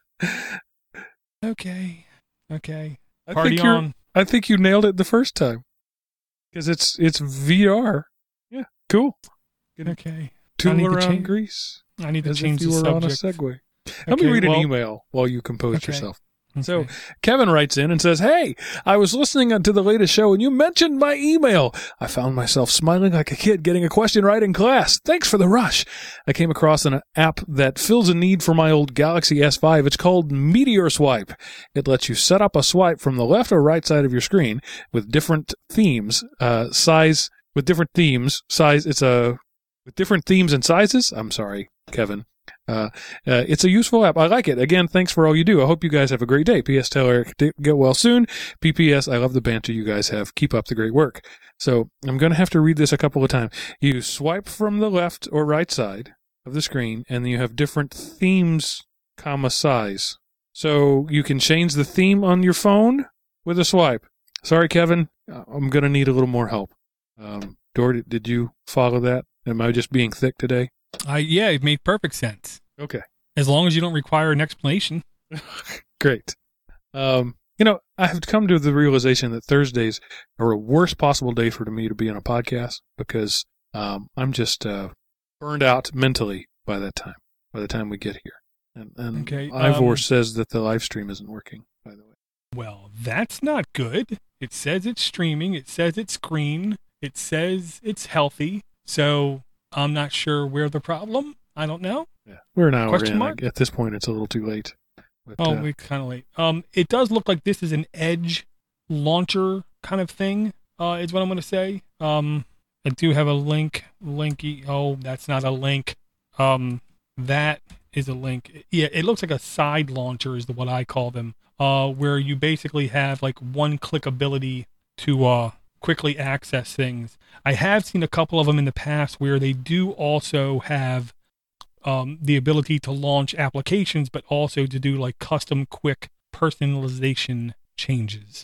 okay. Okay. I Party think you're, on. I think you nailed it the first time. Because it's it's V R. Yeah, cool. Okay. Tool around change, Greece. I need to as change if you the were subject. on a Segway. Okay, Let me read well, an email while you compose okay. yourself. Okay. So Kevin writes in and says, hey, I was listening to the latest show and you mentioned my email. I found myself smiling like a kid getting a question right in class. Thanks for the rush. I came across an app that fills a need for my old Galaxy S five. It's called Meteor Swipe. It lets you set up a swipe from the left or right side of your screen with different themes, uh, size, with different themes, size. It's a, with different themes and sizes. I'm sorry, Kevin. Uh, uh, it's a useful app. I like it. Again, thanks for all you do. I hope you guys have a great day. P S. Tell Eric to get well soon. P P S. I love the banter you guys have. Keep up the great work. So I'm going to have to read this a couple of times. You swipe from the left or right side of the screen, and then you have different themes, comma, size. So you can change the theme on your phone with a swipe. Sorry, Kevin. I'm going to need a little more help. Um, Dory, did you follow that? Am I just being thick today? I yeah, it made perfect sense. Okay. As long as you don't require an explanation. Great. Um, you know, I have come to the realization that Thursdays are a worst possible day for me to be on a podcast because um, I'm just uh, burned out mentally by that time, by the time we get here. And, and okay, Ivor um, says that the live stream isn't working, by the way. Well, that's not good. It says it's streaming. It says it's green. It says it's healthy. So I'm not sure where the problem. I don't know. Yeah, we're an hour Question in. mark? At this point, it's a little too late. But, oh, uh, we're kind of late. Um, it does look like this is an Edge launcher kind of thing. Uh, is what I'm going to say. Um, I do have a link. Linky. Oh, that's not a link. Um, that is a link. Yeah, it looks like a side launcher is the, what I call them. Uh, where you basically have like one click ability to uh quickly access things. I have seen a couple of them in the past where they do also have um the ability to launch applications, but also to do like custom quick personalization changes.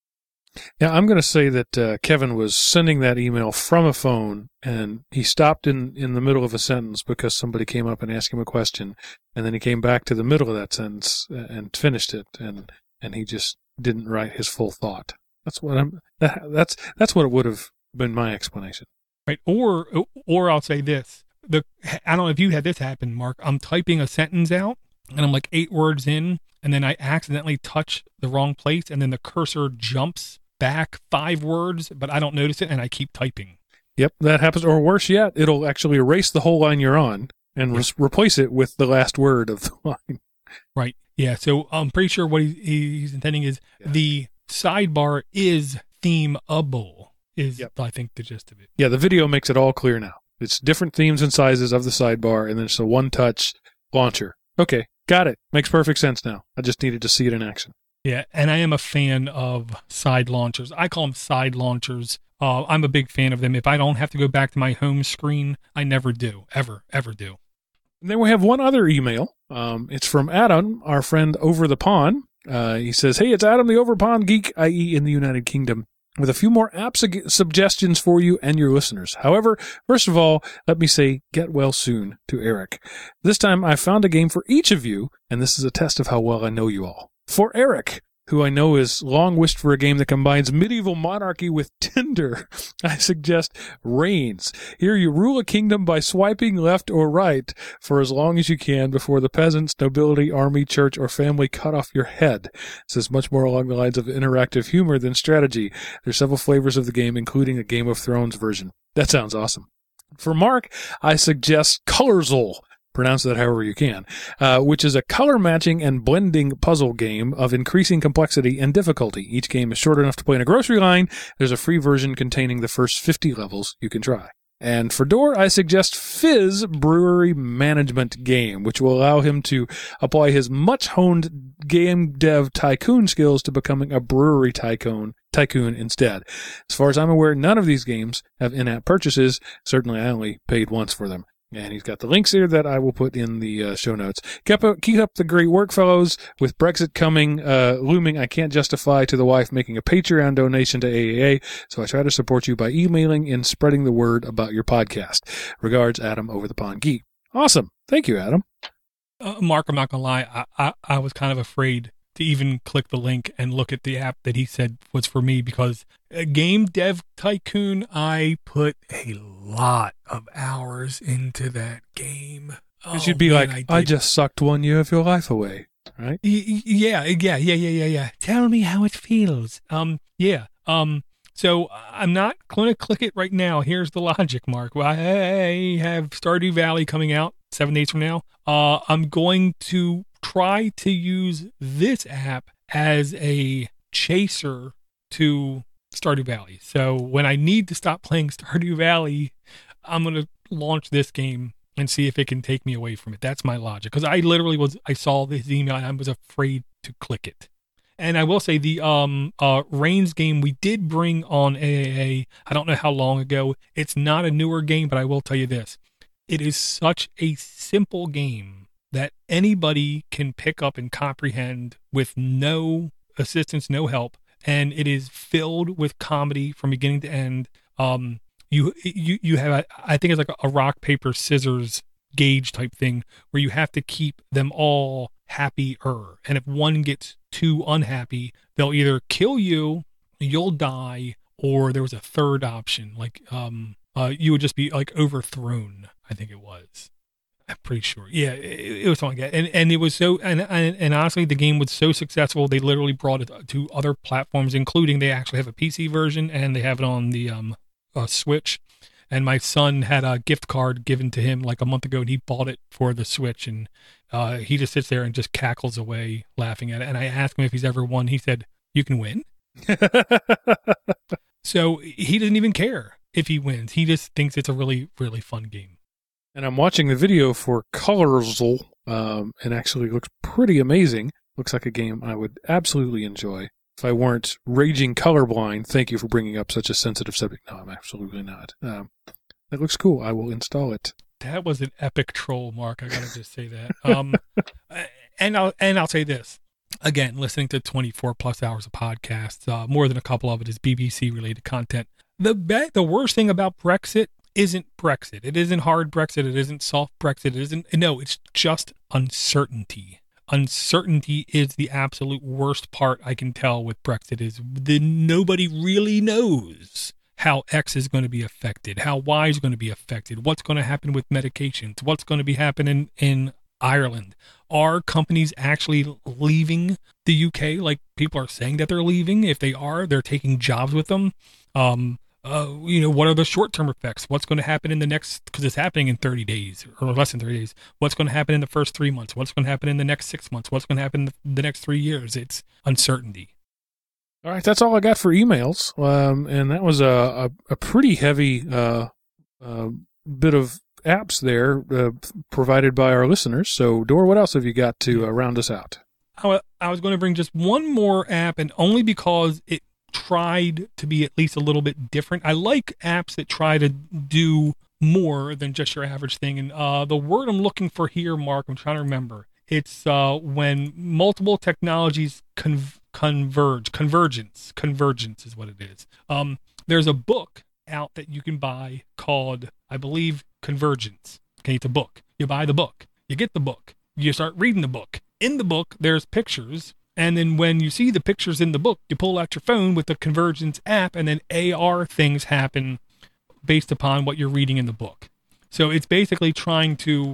Yeah, I'm going to say that uh, Kevin was sending that email from a phone, and he stopped in, in the middle of a sentence because somebody came up and asked him a question, and then he came back to the middle of that sentence and finished it, and and he just didn't write his full thought. That's what I'm. That, that's that's what it would have been my explanation. Right, or or I'll say this: the I don't know if you had this happen, Mark. I'm typing a sentence out, and I'm like eight words in, and then I accidentally touch the wrong place, and then the cursor jumps back five words, but I don't notice it, and I keep typing. Yep, that happens. Or worse yet, it'll actually erase the whole line you're on and Yep. re- replace it with the last word of the line. Right. Yeah. So I'm pretty sure what he, he's intending is Yeah. the sidebar is themeable. Is Yep. I think the gist of it. Yeah, the video makes it all clear now. It's different themes and sizes of the sidebar, and then it's a one-touch launcher. Okay, got it. Makes perfect sense now. I just needed to see it in action. Yeah, and I am a fan of side launchers. I call them side launchers. Uh, I'm a big fan of them. If I don't have to go back to my home screen, I never do. Ever, ever do. And then we have one other email. Um, it's from Adam, our friend over the pond. Uh, he says, "Hey, it's Adam the Over Pond Geek, that is in the United Kingdom, with a few more app su- suggestions for you and your listeners. However, first of all, let me say get well soon to Eric. This time I found a game for each of you, and this is a test of how well I know you all. For Eric, who I know is long wished for a game that combines medieval monarchy with Tinder, I suggest Reigns. Here you rule a kingdom by swiping left or right for as long as you can before the peasants, nobility, army, church, or family cut off your head. This is much more along the lines of interactive humor than strategy. There's several flavors of the game, including a Game of Thrones version. That sounds awesome. For Mark, I suggest Colorzol. Pronounce that however you can, uh, which is a color matching and blending puzzle game of increasing complexity and difficulty. Each game is short enough to play in a grocery line. There's a free version containing the first fifty levels you can try. And for Door, I suggest Fizz Brewery Management Game, which will allow him to apply his much-honed game dev tycoon skills to becoming a brewery tycoon tycoon instead. As far as I'm aware, none of these games have in-app purchases. Certainly, I only paid once for them. And he's got the links here that I will put in the uh, show notes. Keep up, keep up the great work, fellows. With Brexit coming, uh, looming, I can't justify to the wife making a Patreon donation to A A A, so I try to support you by emailing and spreading the word about your podcast. Regards, Adam Over the Pond Geek. Awesome. Thank you, Adam. Uh, Mark, I'm not going to lie. I, I, I was kind of afraid to even click the link and look at the app that he said was for me because a game dev tycoon, I put a lot of hours into that game. Because you'd be man, like, I, I did. just sucked one year of your life away, right? Y- y- Yeah, yeah, yeah, yeah, yeah, yeah. Tell me how it feels. Um, yeah. Um, so I'm not going to click it right now. Here's the logic, Mark. Well, I have Stardew Valley coming out seven days from now. Uh, I'm going to try to use this app as a chaser to Stardew Valley. So when I need to stop playing Stardew Valley, I'm going to launch this game and see if it can take me away from it. That's my logic. Because I literally was, I saw this email and I was afraid to click it. And I will say the um uh Reigns game we did bring on A A A. I don't know how long ago. It's not a newer game, but I will tell you this. It is such a simple game that anybody can pick up and comprehend with no assistance, no help. And it is filled with comedy from beginning to end. Um, you you you have, a, I think it's like a rock, paper, scissors gauge type thing where you have to keep them all happier. And if one gets too unhappy, they'll either kill you, you'll die, or there was a third option, like um, uh, you would just be like overthrown. I think it was. I'm pretty sure. Yeah, it, it was something like that. And and it was so, and, and and honestly, the game was so successful, they literally brought it to other platforms, including they actually have a P C version and they have it on the um uh, Switch. And my son had a gift card given to him like a month ago, and he bought it for the Switch. And uh, he just sits there and just cackles away laughing at it. And I asked him if he's ever won. He said, "You can win." So he didn't even care. if he wins. He just thinks it's a really, really fun game. And I'm watching the video for Colorsal, um, and actually looks pretty amazing. Looks like a game I would absolutely enjoy. If I weren't raging colorblind, thank you for bringing up such a sensitive subject. No, I'm absolutely not. Um, that looks cool. I will install it. That was an epic troll, Mark. I gotta just say that. Um, and I'll and I'll say this again: listening to twenty-four plus hours of podcasts, uh, more than a couple of it is B B C related content. The be- the worst thing about Brexit isn't Brexit. It isn't hard Brexit. It isn't soft Brexit. It isn't. No, it's just uncertainty. Uncertainty is the absolute worst part I can tell with Brexit. Is the nobody really knows how X is going to be affected, how Y is going to be affected, what's going to happen with medications, what's going to be happening in Ireland. Are companies actually leaving the U K like people are saying that they're leaving? If they are, they're taking jobs with them. Um, uh, you know, what are the short-term effects? What's going to happen in the next, because it's happening in thirty days or less than thirty days. What's going to happen in the first three months? What's going to happen in the next six months? What's going to happen in the, the next three years? It's uncertainty. All right, that's all I got for emails. Um, and that was a, a, a pretty heavy uh, uh, bit of apps there uh, provided by our listeners. So, Dor, what else have you got to uh, round us out? I, I was going to bring just one more app, and only because it tried to be at least a little bit different. I like apps that try to do more than just your average thing. And uh, the word I'm looking for here, Mark, I'm trying to remember. It's uh, when multiple technologies con- converge. Convergence. Convergence is what it is. Um, there's a book out that you can buy called, I believe, Convergence. Okay, it's a book. You buy the book. You get the book. You start reading the book. In the book, there's pictures. And then when you see the pictures in the book, you pull out your phone with the Convergence app, and then A R things happen based upon what you're reading in the book. So it's basically trying to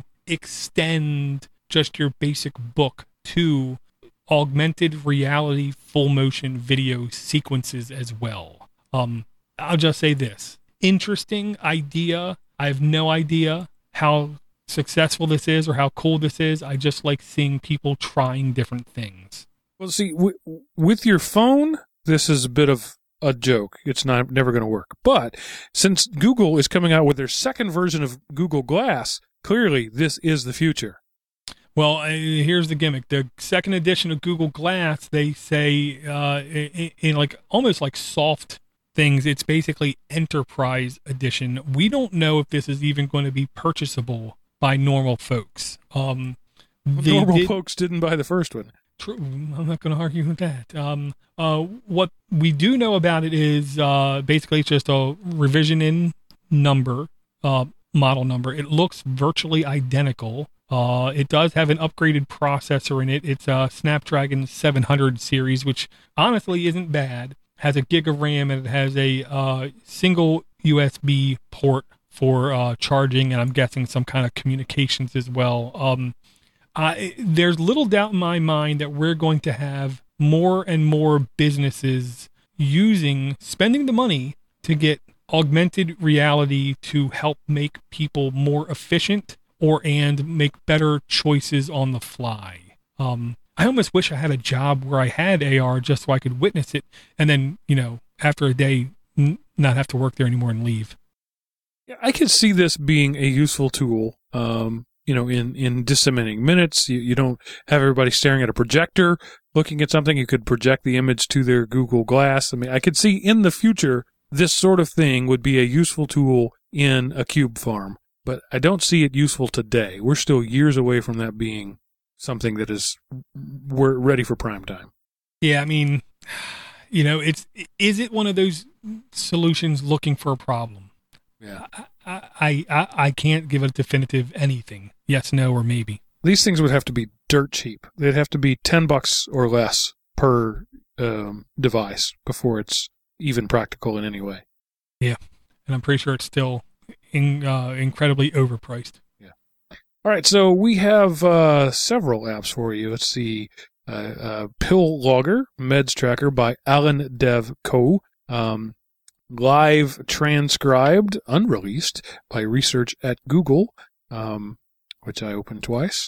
extend just your basic book to augmented reality full motion video sequences as well. Um, I'll just say this. Interesting idea. I have no idea how successful this is or how cool this is. I just like seeing people trying different things. Well, see, w- with your phone, this is a bit of a joke. It's not never going to work. But since Google is coming out with their second version of Google Glass, clearly this is the future. Well, uh, here's the gimmick. The second edition of Google Glass, they say uh, in, in like almost like soft things, it's basically Enterprise Edition. We don't know if this is even going to be purchasable by normal folks. Um, normal did, folks didn't buy the first one. True. I'm not going to argue with that. Um, uh, what we do know about it is uh, basically it's just a revision in number, uh, model number. It looks virtually identical. Uh, it does have an upgraded processor in it. It's a Snapdragon seven hundred series, which honestly isn't bad. Has a gig of RAM, and it has a uh, single U S B port for uh, charging, and I'm guessing some kind of communications as well. Um, Uh, there's little doubt in my mind that we're going to have more and more businesses using, spending the money to get augmented reality to help make people more efficient or and make better choices on the fly. Um, I almost wish I had a job where I had A R just so I could witness it and then, you know, after a day, n- not have to work there anymore and leave. Yeah, I could see this being a useful tool. Um, you know, in, in disseminating minutes. You, you don't have everybody staring at a projector looking at something. You could project the image to their Google Glass. I mean, I could see in the future this sort of thing would be a useful tool in a cube farm, but I don't see it useful today. We're still years away from that being something that is we're ready for prime time. Yeah, I mean, you know, it's is it one of those solutions looking for a problem? Yeah. I, I, I, I can't give a definitive anything. Yes, no, or maybe. These things would have to be dirt cheap. They'd have to be ten bucks or less per um, device before it's even practical in any way. Yeah, and I'm pretty sure it's still in, uh, incredibly overpriced. Yeah. All right, so we have uh, several apps for you. Let's see. Uh, uh, Pill Logger, Meds Tracker by Alan Dev Co. Um, Live Transcribed, unreleased, by Research at Google, um, which I opened twice.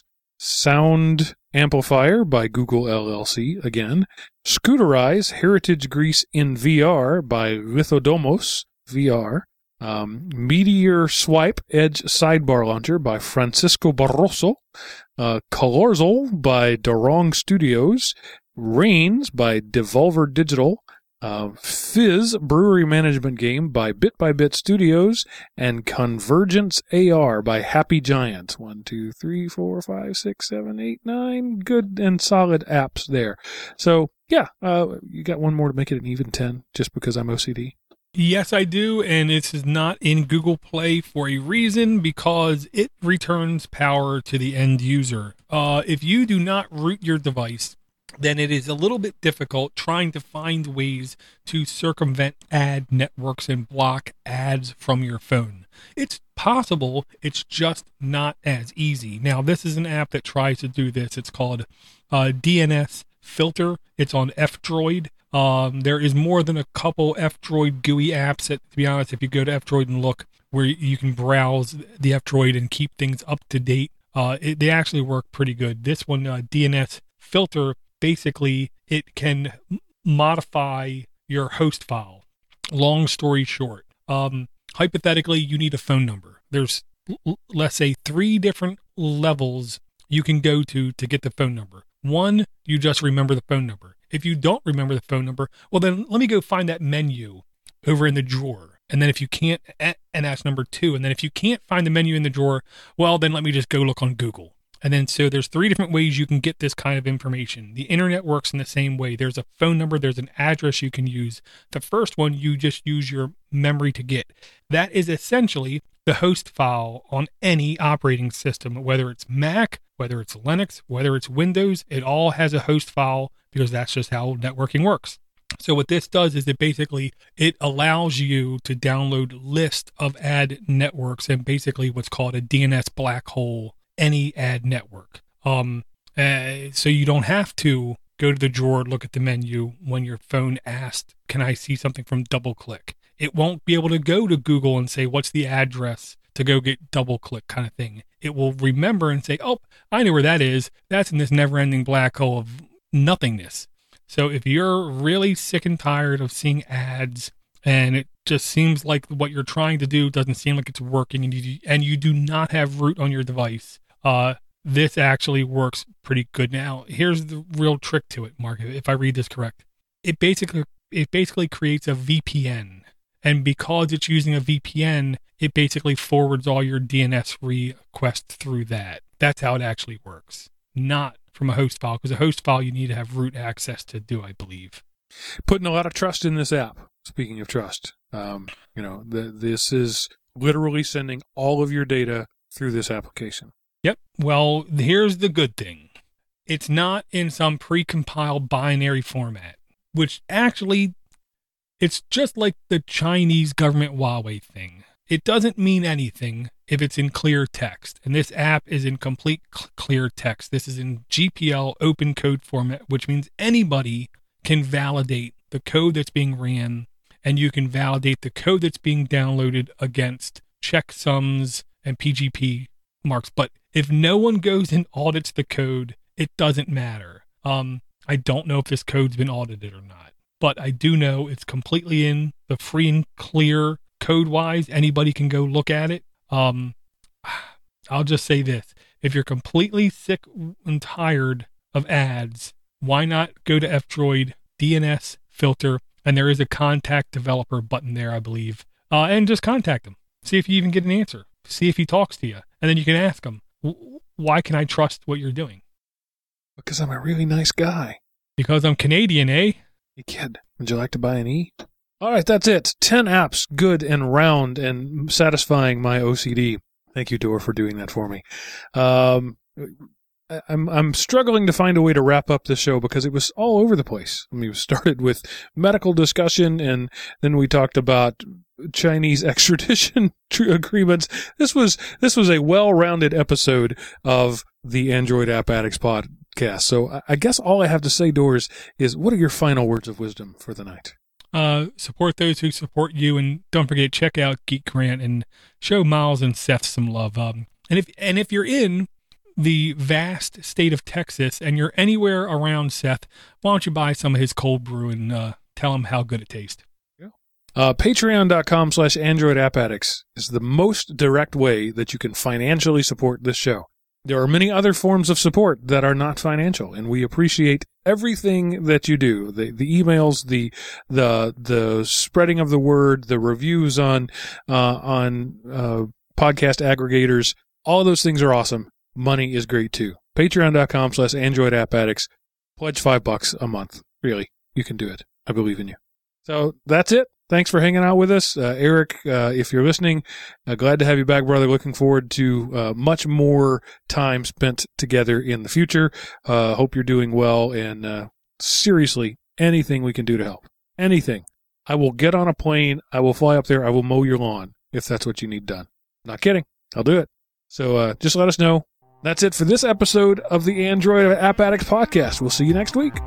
Sound Amplifier by Google L L C, again. Scooterize Heritage Greece in V R by Lithodomos V R. Um, Meteor Swipe Edge Sidebar Launcher by Francisco Barroso. Uh, Colorzal by Dorong Studios. Reigns by Devolver Digital. Uh, Fizz Brewery Management Game by Bit by Bit Studios, and Convergence A R by Happy Giant. One, two, three, four, five, six, seven, eight, nine good and solid apps there. So, yeah, uh, you got one more to make it an even ten just because I'm O C D. Yes, I do, and this is not in Google Play for a reason, because it returns power to the end user. Uh, if you do not root your device, then it is a little bit difficult trying to find ways to circumvent ad networks and block ads from your phone. It's possible, it's just not as easy. Now, this is an app that tries to do this. It's called uh, D N S Filter. It's on F-Droid. Um, there is more than a couple F-Droid G U I apps that, to be honest, if you go to F-Droid and look, where you can browse the F-Droid and keep things up to date, uh, it, they actually work pretty good. This one, uh, D N S Filter, basically, it can modify your host file. Long story short, um, hypothetically, you need a phone number. There's, let's say, three different levels you can go to to get the phone number. One, you just remember the phone number. If you don't remember the phone number, well, then let me go find that menu over in the drawer. And then if you can't, and that's number two. And then if you can't find the menu in the drawer, well, then let me just go look on Google. And then so there's three different ways you can get this kind of information. The internet works in the same way. There's a phone number, there's an address you can use. The first one you just use your memory to get. That is essentially the host file on any operating system, whether it's Mac, whether it's Linux, whether it's Windows. It all has a host file because that's just how networking works. So what this does is it basically, it allows you to download list of ad networks and basically what's called a D N S black hole any ad network. Um, uh, so you don't have to go to the drawer, look at the menu when your phone asked, can I see something from DoubleClick? It won't be able to go to Google and say, what's the address to go get DoubleClick kind of thing. It will remember and say, oh, I know where that is. That's in this never-ending black hole of nothingness. So if you're really sick and tired of seeing ads and it just seems like what you're trying to do doesn't seem like it's working and you, and you do not have root on your device, uh, this actually works pretty good. Now, here's the real trick to it, Mark, if I read this correct. It basically it basically creates a V P N. And because it's using a V P N, it basically forwards all your D N S requests through that. That's how it actually works. Not from a host file, because a host file you need to have root access to do, I believe. Putting a lot of trust in this app. Speaking of trust, um, you know, the, this is literally sending all of your data through this application. Yep. Well, here's the good thing. It's not in some pre-compiled binary format, which actually, it's just like the Chinese government Huawei thing. It doesn't mean anything if it's in clear text. And this app is in complete cl- clear text. This is in G P L open code format, which means anybody can validate the code that's being ran, and you can validate the code that's being downloaded against checksums and P G P marks. But if no one goes and audits the code, it doesn't matter. Um, I don't know if this code's been audited or not, but I do know it's completely in the free and clear code-wise. Anybody can go look at it. Um, I'll just say this. If you're completely sick and tired of ads, why not go to F-Droid, D N S filter, and there is a contact developer button there, I believe, uh, and just contact him. See if you even get an answer. See if he talks to you. And then you can ask him, why can I trust what you're doing? Because I'm a really nice guy. Because I'm Canadian, eh? Hey, kid, would you like to buy an E? All right, that's it. Ten apps, good and round and satisfying my O C D. Thank you, Dor, for doing that for me. Um, I'm I'm struggling to find a way to wrap up the show because it was all over the place. I mean, we started with medical discussion, and then we talked about Chinese extradition agreements. This was this was a well-rounded episode of the Android App Addicts podcast. So I guess all I have to say, Doors, is what are your final words of wisdom for the night? Uh, support those who support you, and don't forget, check out Geek Grant and show Miles and Seth some love. Um, and if and if you're in the vast state of Texas and you're anywhere around Seth, why don't you buy some of his cold brew and uh, tell him how good it tastes? Yeah. Uh, Patreon.com slash Android App Addicts is the most direct way that you can financially support this show. There are many other forms of support that are not financial, and we appreciate everything that you do. The, the emails, the, the, the spreading of the word, the reviews on, uh, on, uh, podcast aggregators. All of those things are awesome. Money is great too. Patreon.com slash Android App Addicts. Pledge five bucks a month. Really, you can do it. I believe in you. So that's it. Thanks for hanging out with us. Uh, Eric, uh, if you're listening, uh, glad to have you back, brother. Looking forward to uh, much more time spent together in the future. Uh, hope you're doing well. And uh, seriously, anything we can do to help. Anything. I will get on a plane. I will fly up there. I will mow your lawn if that's what you need done. Not kidding. I'll do it. So uh, just let us know. That's it for this episode of the Android App Addicts podcast. We'll see you next week.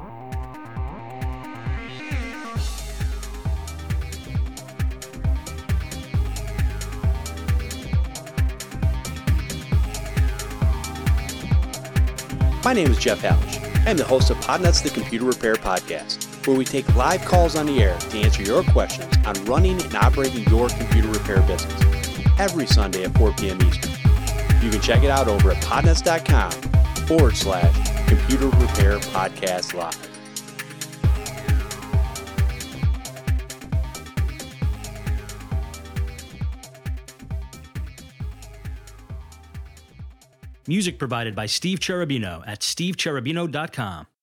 My name is Jeff Hallish. I'm the host of Podnuts, the Computer Repair Podcast, where we take live calls on the air to answer your questions on running and operating your computer repair business. Every Sunday at four p.m. Eastern. You can check it out over at podnuts.com forward slash Computer Repair Podcast Live. Music provided by Steve Cherubino at steve cherubino dot com.